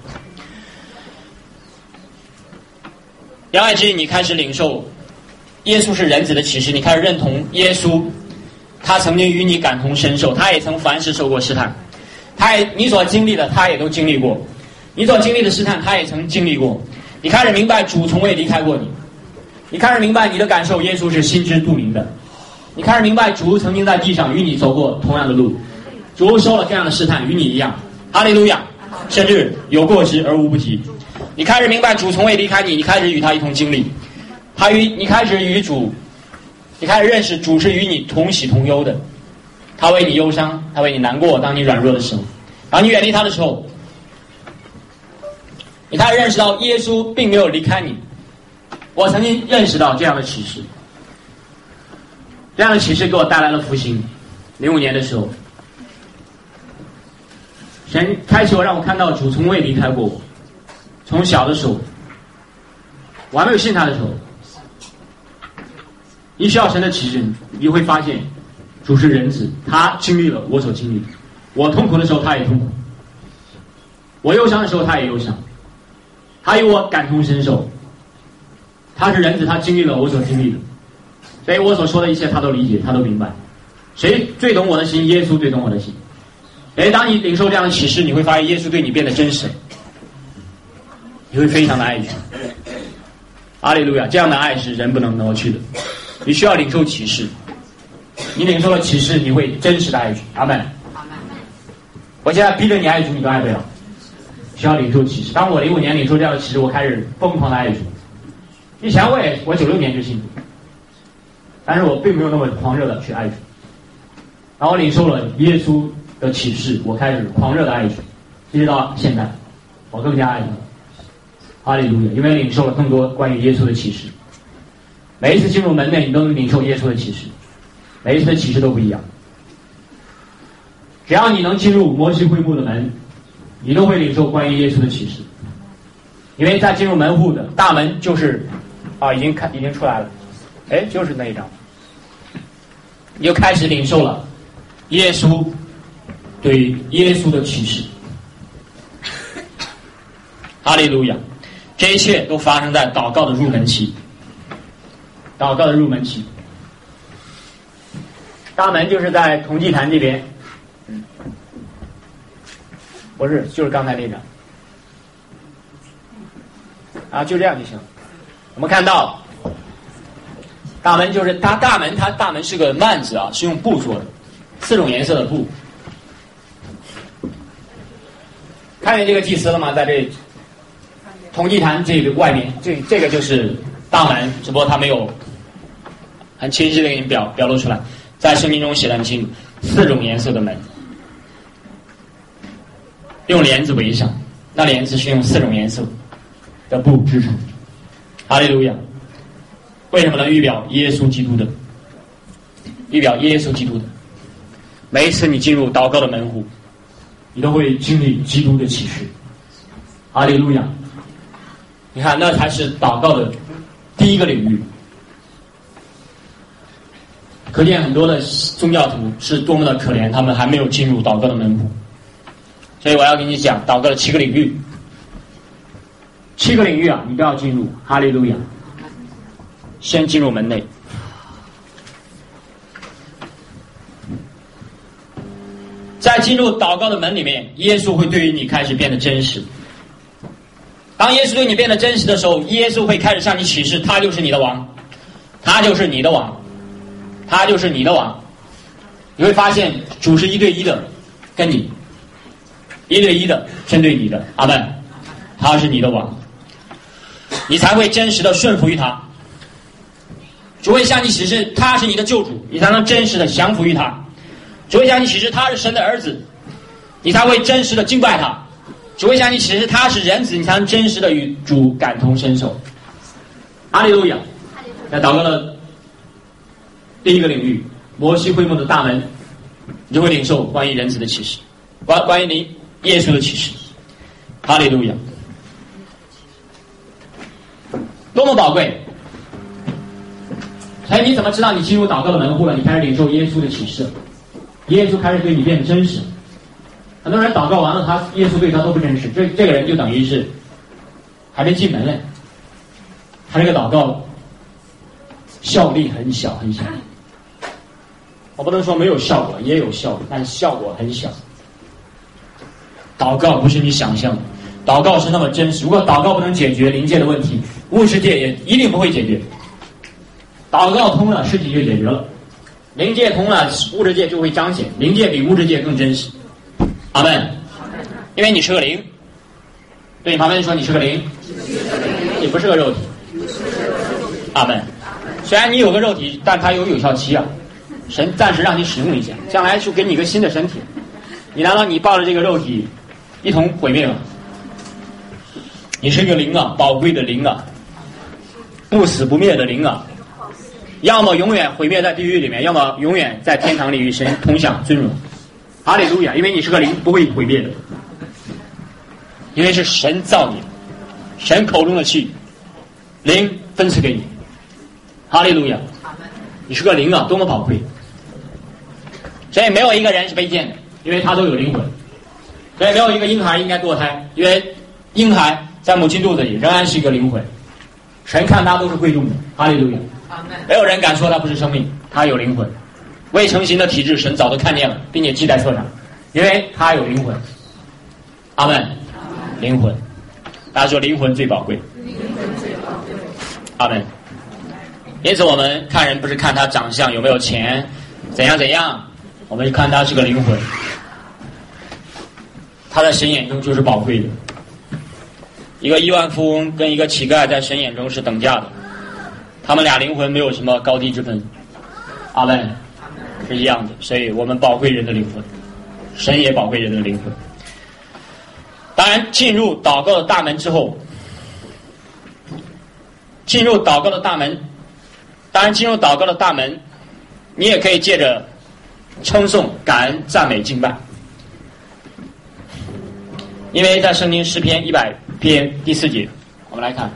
言外之意，你开始领受耶稣是人子的启示，你开始认同耶稣，他曾经与你感同身受，他也曾凡事受过试探，他也你所经历的他也都经历过，你所经历的试探他也曾经历过。你开始明白主从未离开过你，你开始明白你的感受耶稣是心知肚明的，你开始明白主曾经在地上与你走过同样的路，主受了这样的试探与你一样，哈利路亚，甚至有过之而无不及。你开始明白主从未离开你，你开始与他一同经历，他与你开始与主，你开始认识主是与你同喜同忧的，他为你忧伤，他为你难过，当你软弱的时候，然后你远离他的时候，你开始认识到耶稣并没有离开你。我曾经认识到这样的启示，这样的启示给我带来了复兴。零五年的时候，神开启我，让我看到主从未离开过我。从小的时候，我还没有信他的时候，你需要神的启示，你会发现主是人子，他经历了我所经历的，我痛苦的时候他也痛苦，我忧伤的时候他也忧伤，他与我感同身受，他是人子，他经历了我所经历的，所以我所说的一切他都理解，他都明白。谁最懂我的心？耶稣最懂我的心。所以当你领受这样的启示，你会发现耶稣对你变得真实，你会非常的爱主。阿利路亚！这样的爱是人不能挪去的。你需要领受启示，你领受了启示，你会真实的爱主。阿门。我现在逼着你爱主，你都爱不了。需要领受启示。当我零五年领受这样的启示，我开始疯狂的爱主。以前我也我九六年就信主，但是我并没有那么狂热的去爱主。然后我领受了耶稣的启示，我开始狂热的爱主，一直到现在，我更加爱主。哈利路亚！因为领受了更多关于耶稣的启示。每一次进入门内，你都能领受耶稣的启示，每一次的启示都不一样。只要你能进入摩西会幕的门，你都会领受关于耶稣的启示。因为在进入门户的大门就是啊，已经看已经出来了，哎，就是那一张，你就开始领受了耶稣对耶稣的启示。哈利路亚！这一切都发生在祷告的入门期。祷告的入门期，大门就是在铜祭坛这边，嗯，不是，就是刚才那张，啊，就这样就行。我们看到大门就是它大门，它大门是个幔子啊，是用布做的，四种颜色的布。看见这个祭司了吗？在这铜祭坛这个外面，这这个就是大门，只不过它没有很清晰的给你表表露出来，在圣经中写得很清楚，四种颜色的门，用帘子围上，那帘子是用四种颜色的布织成。哈利路亚！为什么呢？预表耶稣基督的，预表耶稣基督的。每一次你进入祷告的门户，你都会经历基督的启示。哈利路亚！你看，那才是祷告的第一个领域。可见很多的宗教徒是多么的可怜，他们还没有进入祷告的门户。所以我要跟你讲祷告的七个领域，七个领域啊，你都要进入。哈利路亚！先进入门内。在进入祷告的门里面，耶稣会对于你开始变得真实。当耶稣对你变得真实的时候，耶稣会开始向你启示，他就是你的王，他就是你的王，他就是你的王。你会发现主是一对一的跟你，一对一的针对你的。阿们，他是你的王，你才会真实的顺服于他。主会向你启示他是你的救主，你才能真实的降服于他。主会向你启示他是神的儿子，你才会真实的敬拜他。主会向你启示他是人子，你才能真实的与主感同身受。哈利路亚！那祷告的第一个领域，摩西会幕的大门，你就会领受关于人子的启示，关关于你耶稣的启示。哈利路亚！多么宝贵！所以你怎么知道你进入祷告的门户了？你开始领受耶稣的启示，耶稣开始对你变得真实。 很多人祷告完了，他耶稣对他都不真实，这这个人就等于是还没进门嘞，他这个祷告效力很小很小。我不能说没有效果，也有效果，但是效果很小。祷告不是你想象的，祷告是那么真实。如果祷告不能解决灵界的问题，物质界也一定不会解决。祷告通了，事情就解决了；灵界通了，物质界就会彰显。灵界比物质界更真实。阿们。因为你是个灵，对你旁边说你是个灵，你不是个肉体。阿们。虽然你有个肉体，但它有有效期啊。神暂时让你使用一下，将来就给你一个新的身体。你难道你抱着这个肉体一同毁灭吗？你是一个灵啊，宝贵的灵啊，不死不灭的灵啊，要么永远毁灭在地狱里面，要么永远在天堂里与神同享尊荣。哈利路亚！因为你是个灵，不会毁灭的，因为是神造你，神口中的气，灵分赐给你。哈利路亚！你是个灵啊，多么宝贵！所以没有一个人是卑贱的，因为他都有灵魂。所以没有一个婴孩应该堕胎，因为婴孩在母亲肚子里仍然是一个灵魂。神看他都是贵重的。哈利路亚！没有人敢说他不是生命，他有灵魂。未成形的体质，神早都看见了，并且记在册上，因为他有灵魂。阿们。灵魂，大家说灵魂最宝贵。阿们。因此我们看人不是看他长相有没有钱，怎样怎样，我们看他是个灵魂，他在神眼中就是宝贵的。一个亿万富翁跟一个乞丐在神眼中是等价的，他们俩灵魂没有什么高低之分。阿们。是一样的，所以我们宝贵人的灵魂，神也宝贵人的灵魂。当然进入祷告的大门之后，进入祷告的大门当然进入祷告的大门，你也可以借着称颂、感恩、赞美、敬拜。因为在圣经诗篇一百篇第四节，我们来看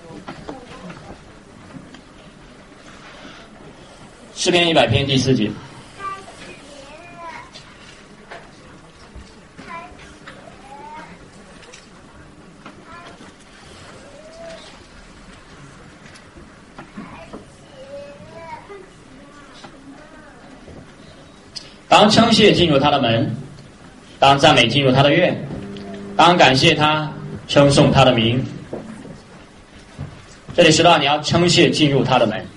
诗篇一百篇第四节。当称谢进入他的门，当赞美进入他的院，当感谢他，称颂他的名。这里说到你要称谢进入他的门，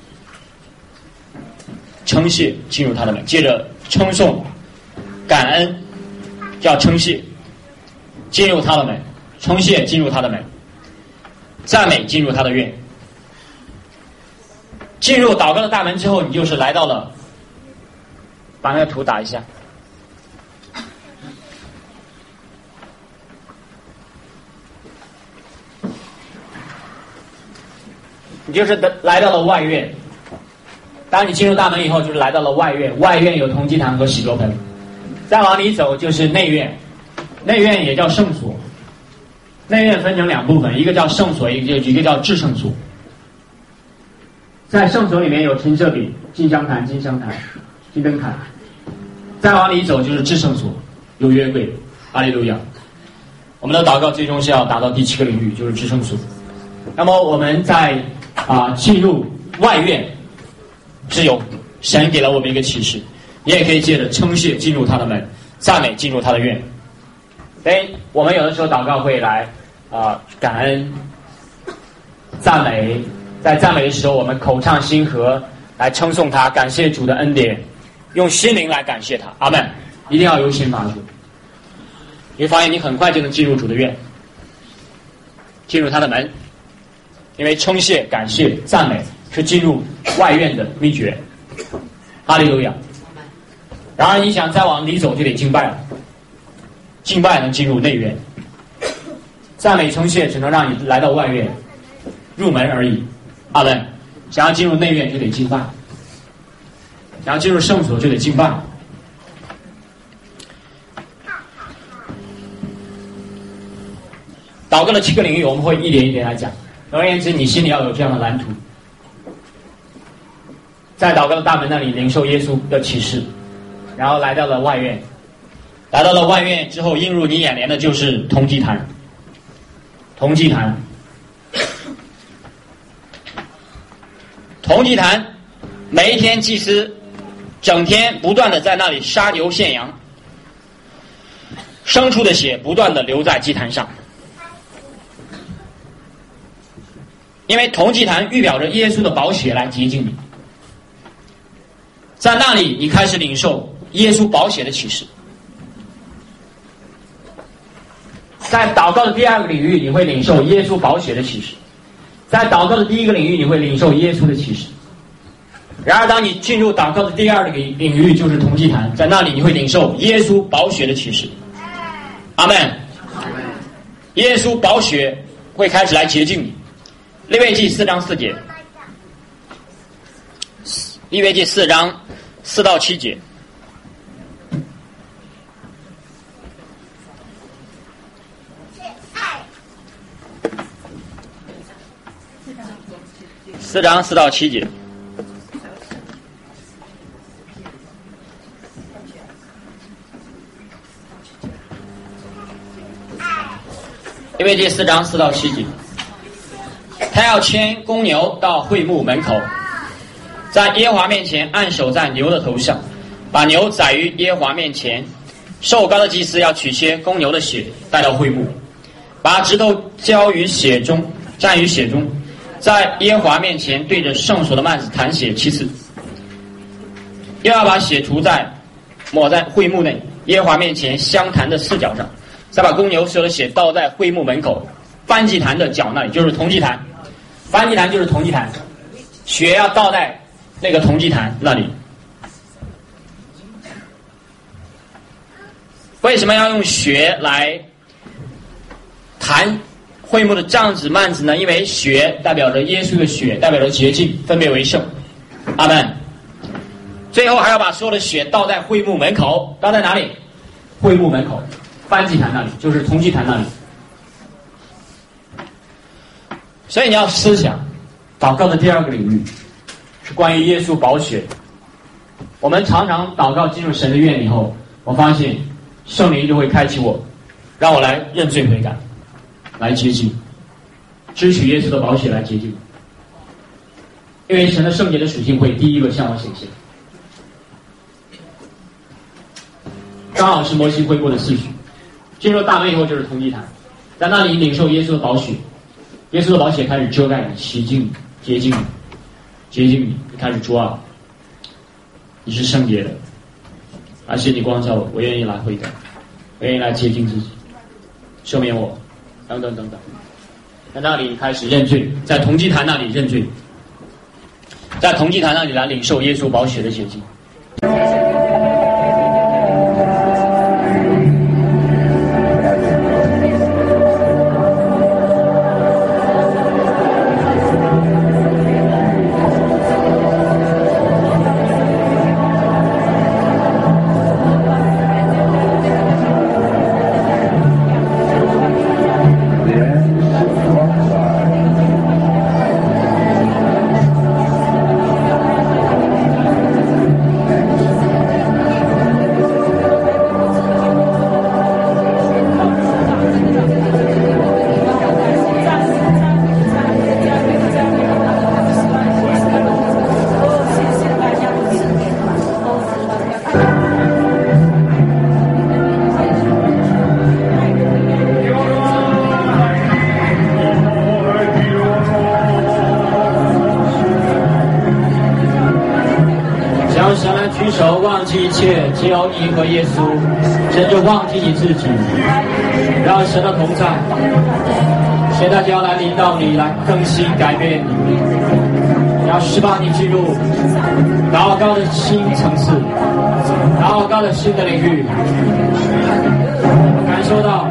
称谢进入他的门，接着称颂、感恩，叫称谢进入他的门，称谢进入他的门，赞美进入他的院。进入祷告的大门之后，你就是来到了。把那个图打一下。你就是来到了外院。当你进入大门以后，就是来到了外院。外院有铜祭坛和洗濯盆。再往里走就是内院，内院也叫圣所。内院分成两部分，一个叫圣所，一个一个叫至圣所。在圣所里面有陈设饼、金香坛、金香坛、金灯台。再往里走就是至圣所，有约柜。哈利路亚！我们的祷告最终是要达到第七个领域，就是至圣所。那么我们在啊进入外院，是有神给了我们一个启示，你也可以借着称谢进入他的门，赞美进入他的院。所以我们有的时候祷告会来啊感恩、赞美，在赞美的时候，我们口唱心和来称颂他，感谢主的恩典。用心灵来感谢他，阿们！一定要由心发出。你会发现你很快就能进入主的院，进入他的门，因为称谢、感谢、赞美是进入外院的秘诀。哈利路亚！然而你想再往里走，就得敬拜了，敬拜能进入内院，赞美称谢只能让你来到外院，入门而已。阿们！想要进入内院，就得敬拜。然后进入圣所就得敬拜。祷告的七个领域，我们会一点一点来讲。总而言之，你心里要有这样的蓝图，在祷告的大门那里领受耶稣的启示，然后来到了外院， 来到了外院之后，映入你眼帘的就是铜祭坛。铜祭坛，铜祭坛，每一天祭司整天不断的在那里杀牛献羊，牲畜的血不断的流在祭坛上，因为铜祭坛预表着耶稣的宝血来洁净你。在那里，你开始领受耶稣宝血的启示。在祷告的第二个领域，你会领受耶稣宝血的启示；在祷告的第一个领域，你会领受耶稣的启示。然而，当你进入祷告的第二个领领域，就是铜祭坛，在那里你会领受耶稣宝血的启示。阿们。耶稣宝血会开始来洁净你。利未记四章四节，利未记四章四到七节。四章四到七节。利未记四章四到七节。他要牵公牛到会幕门口，在耶和华面前按手在牛的头上，把牛宰于耶和华面前。受膏的祭司要取些公牛的血带到会幕，把指头浇于血中，蘸于血中，在耶和华面前对着圣所的幔子弹血七次，又要把血涂在抹在会幕内耶和华面前香坛的四角上，再把公牛所有的血倒在会幕门口燔祭坛的角那里，就是铜祭坛。燔祭坛就是铜祭坛，血要倒在那个铜祭坛那里。为什么要用血来弹会幕的帐子幔子呢？因为血代表着耶稣的血，代表着洁净，分别为圣。阿们。最后还要把所有的血倒在会幕门口，倒在哪里？会幕门口，燔祭坛那里，就是铜祭坛那里。所以你要思想，祷告的第二个领域是关于耶稣宝血。我们常常祷告进入神的院以后，我发现圣灵就会开启我，让我来认罪悔改，来洁净，支取耶稣的宝血来洁净。因为神的圣洁的属性会第一个向我显现。刚好是摩西恢复的次序，进入大门以后就是铜祭坛，在那里领受耶稣的宝血。耶稣的宝血开始遮盖你、洗净你、洁净你、洁净你，你开始主啊，你是圣洁的，而且你光照我，我愿意来悔改，我愿意来洁净自己，赦免我，等等等等。在那里开始认罪，在铜祭坛那里认罪，在铜祭坛那里来领受耶稣宝血的洁净。一切只有你和耶稣，神就忘记你自己，让神的同在，现在就要来领导你，来更新改变你，要释放你进入祷告的新层次，祷告的新的领域。感受到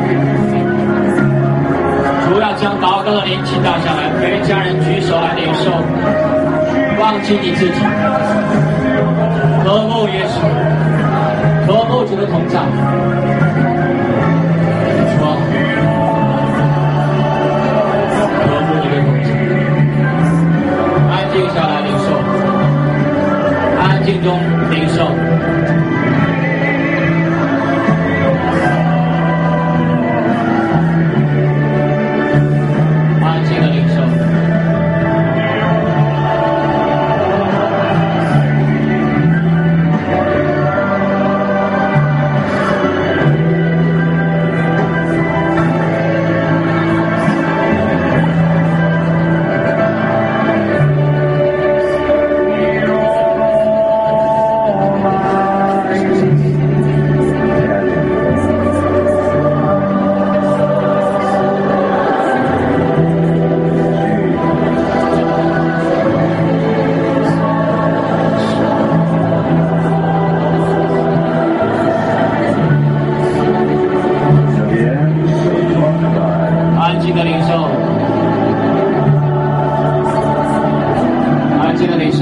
主要将祷告的灵倾倒下来，每位家人举手来领受，忘记你自己，渴慕耶稣，渴慕主的同在。说，渴慕主的同在。安静下来领受，安静中领受。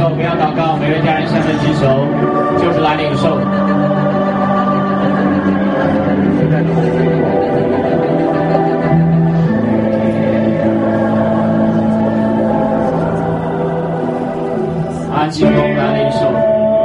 手，不要祷告，每位家人向着举手，就是来领受。安静中来领受。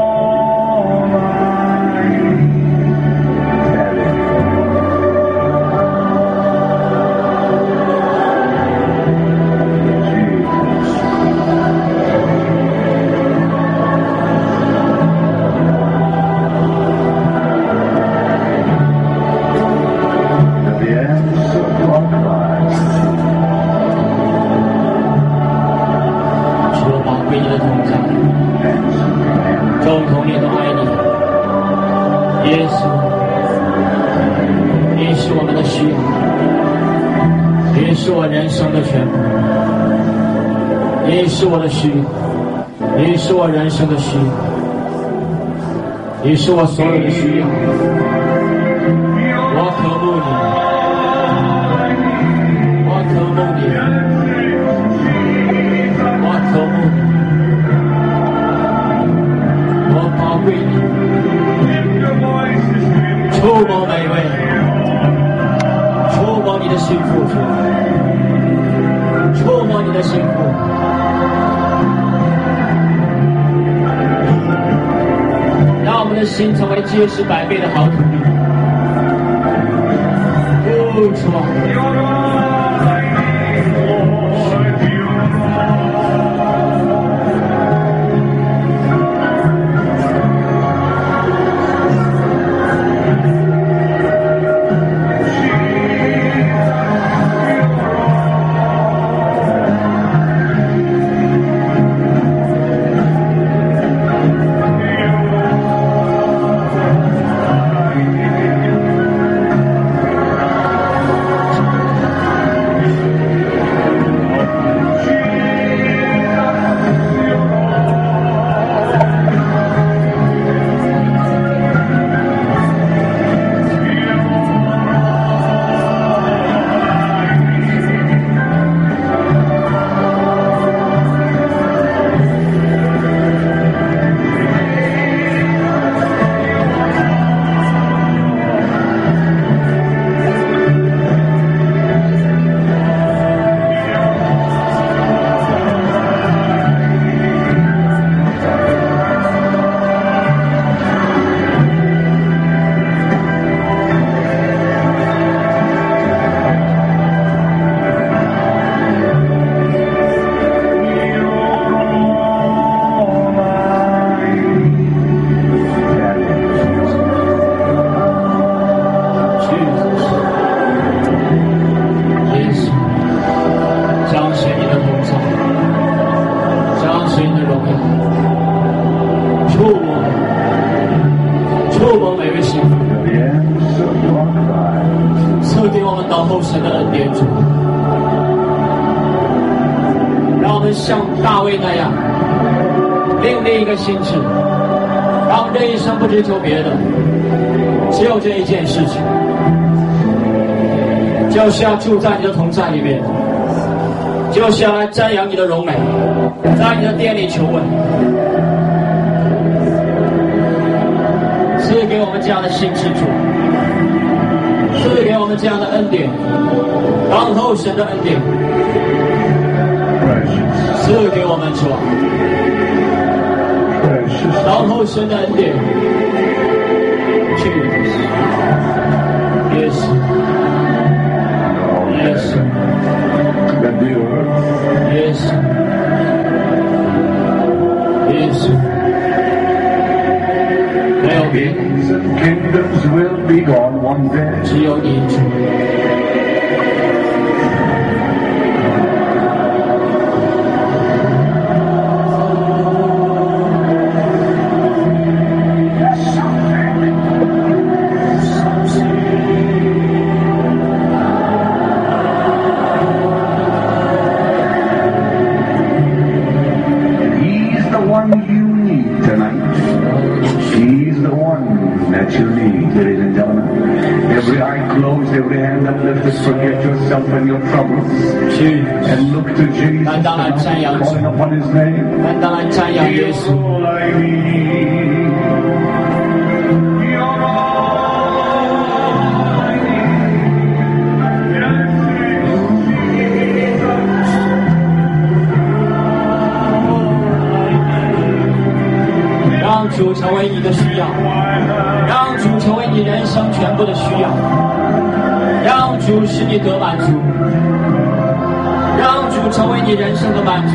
是我的需要，你是我人生的需要，你是我所有的需要。我渴慕你，我渴慕你，我渴慕你，我宝贵你，触摸每位，触摸你的幸福，触摸你的幸福。让我们的心成为结实百倍的好土地。哦，主啊！心智，让我们这一生不追求别的，只有这一件事情，就是要住在你的同在里面，就是要来瞻仰你的荣美，在你的殿里求问。赐给我们这样的心智主，赐给我们这样的恩典，等候神的恩典，赐给我们主。等候神的恩典，去，yes, yes, yes, yes. 没有别的，只有你主。 Every eye closed, your hand and lift it, forget yourself and your troubles. And look to Jesus and calling upon his name. You're all I need. You're all I need. Yes, 让主成为你的需要，让主成为你人生全部的需要，让主使你得满足，让主成为你人生的满足。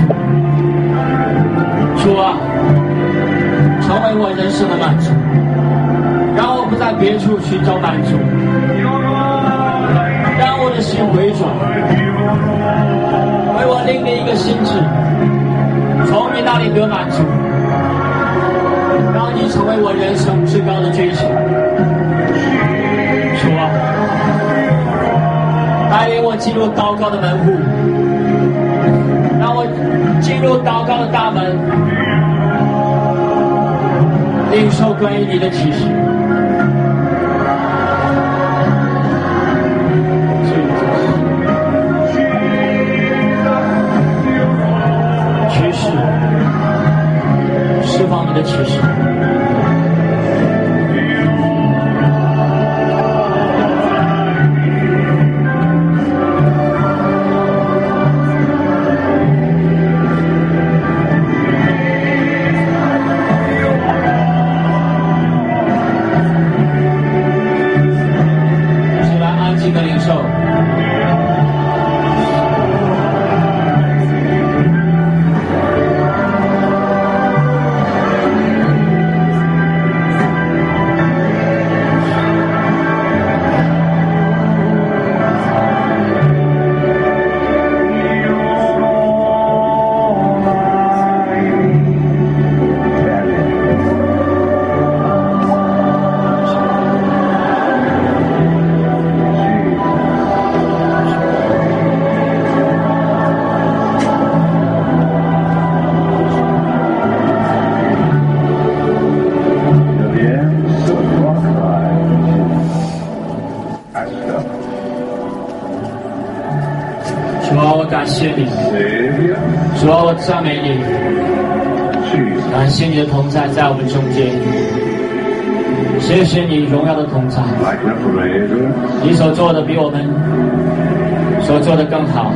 主啊，成为我人生的满足，让我不在别处寻找满足，让我的心回转，为我另立一个心志，从你那里得满足，让你成为我人生至高的追求。主啊，带领我进入祷告的门户，让我进入祷告的大门，领受关于你的启示。启示，释放你的启示。感谢你，主啊，我赞美你，感谢你的同在在我们中间，谢谢你荣耀的同在，你所做的比我们所做的更好，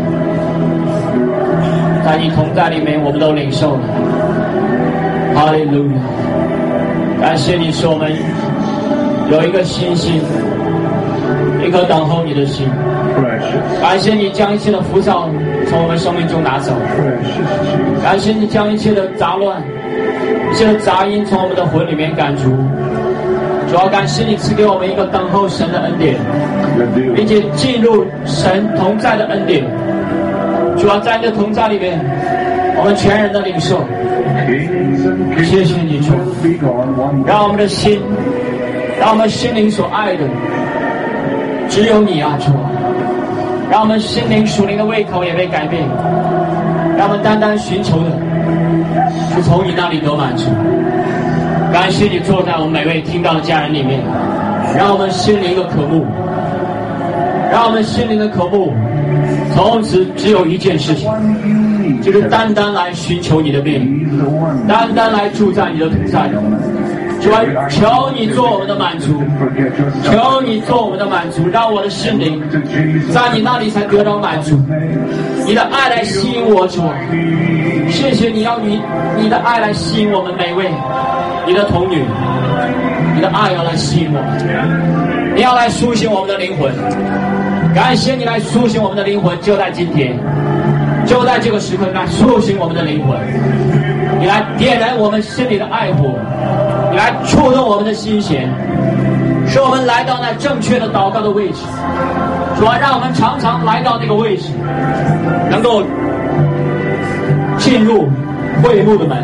在你同在里面我们都领受了，哈利路亚！感谢你使我们有一个信心，一颗等候你的心。感谢你将一切的浮躁从我们生命中拿走，感谢你将一切的杂乱、一切的杂音从我们的魂里面赶逐。主要感谢你赐给我们一个等候神的恩典，并且进入神同在的恩典。主要在你的同在里面，我们全人的领受。谢谢你主，让我们的心，让我们心灵所爱的只有你啊，主啊！让我们心灵属灵的胃口也被改变，让我们单单寻求的是从你那里得满足。感谢你坐在我们每位听到的家人里面，让我们心灵的渴慕，让我们心灵的渴慕从此只有一件事情，就是单单来寻求你的面，单单来住在你的同在里。主啊，求你做我们的满足，求你做我们的满足，让我的心灵在你那里才得到满足。你的爱来吸引我，主啊，谢谢你，要你你的爱来吸引我们每位，你的童女，你的爱要来吸引我们，你要来苏醒我们的灵魂。感谢你来苏醒我们的灵魂，就在今天，就在这个时刻来苏醒我们的灵魂，你来点燃我们心里的爱火，你来触动我们的心弦，使我们来到那正确的祷告的位置。主啊，让我们常常来到那个位置，能够进入会幕的门，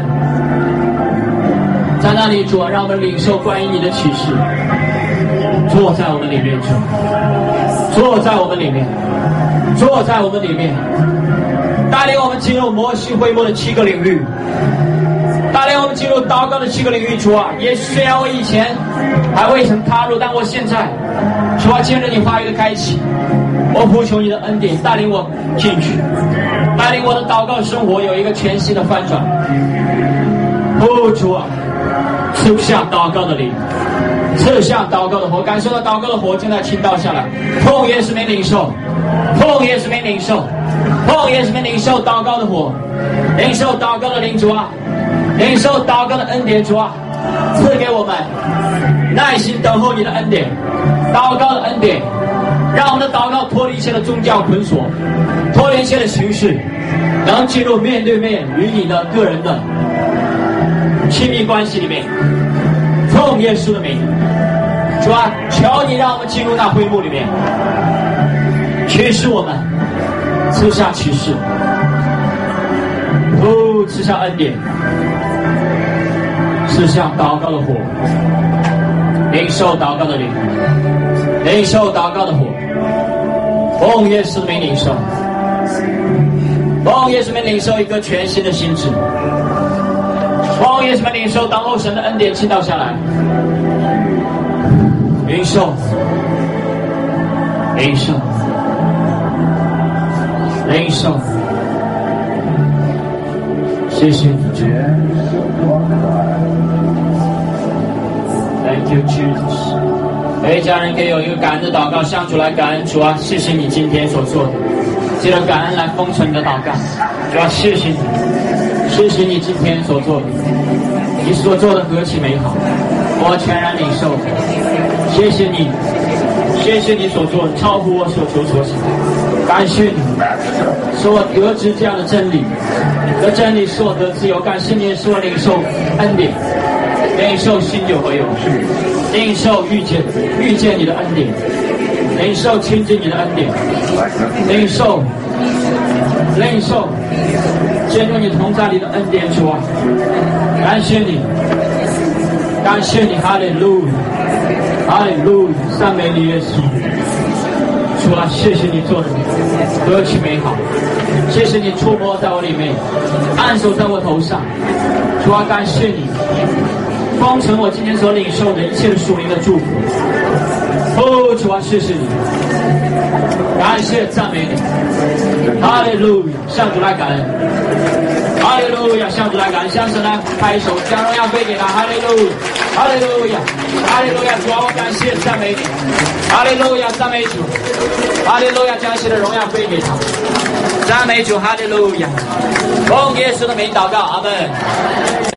在那里，主啊，让我们领受关于你的启示，坐在我们里面，主，坐在我们里面，坐在我们里面，带领我们进入摩西会幕的七个领域，带领我们进入祷告的七个领域。主啊，也虽然我以前还未曾踏入，但我现在主啊，借着你话语的开启，我呼求你的恩典带领我进去，带领我的祷告生活有一个全新的翻转。哦，主啊，赐下祷告的灵，赐下祷告的火，感受到祷告的火正在倾倒下来。奉耶稣名领受，奉耶稣名领受，奉耶稣名领受祷告的火，领受祷告的灵，主啊，领受祷告的恩典，主啊，赐给我们耐心等候你的恩典，祷告的恩典，让我们的祷告脱离一切的宗教捆锁，脱离一切的形式，能进入面对面与你的个人的亲密关系里面。奉耶稣的名，主啊，求你让我们进入那会幕里面，启示我们，赐下启示，哦，赐下恩典，赐下祷告的火，领受祷告的灵，领受祷告的火，奉耶稣的名领受，奉耶稣的名领受一个全新的心智，奉耶稣的名领受当候神的恩典倾倒下来，领受，领受，领受，谢谢你主。Thank you, Jesus。每一家人可以有一个感恩的祷告，向主来感恩。主啊，谢谢你今天所做的，借着感恩来封存你的祷告。主啊，谢谢你，谢谢你今天所做的，你所做的何其美好，我全然领受。谢谢你，谢谢你所做的，超乎我所求所想。感谢你，使我得知这样的真理，这真理使我得自由。感谢你，使我领受恩典。领受新酒和永续，领受遇见遇见你的恩典，领受亲近你的恩典，领受领受进入你同在里的恩典。主啊，感谢你，感谢你，哈利路亚，哈利路亚，赞美你耶稣。主啊，谢谢你做的何其美好，谢谢你触摸在我里面，按手在我头上。主啊，感谢你封存我今天所领受的一切的属灵的祝福。哦，主啊，谢谢你，感谢赞美你，哈利路亚，向主来感恩，哈利路亚，向主来感恩，向神来拍手，将荣耀归给他，哈利路亚，哈利路亚，哈利路亚，主啊，我感谢赞美你，哈利路亚，赞美主，哈利路亚，将一切的荣耀归给他，赞美主，哈利路亚，奉耶稣的名祷告，阿们。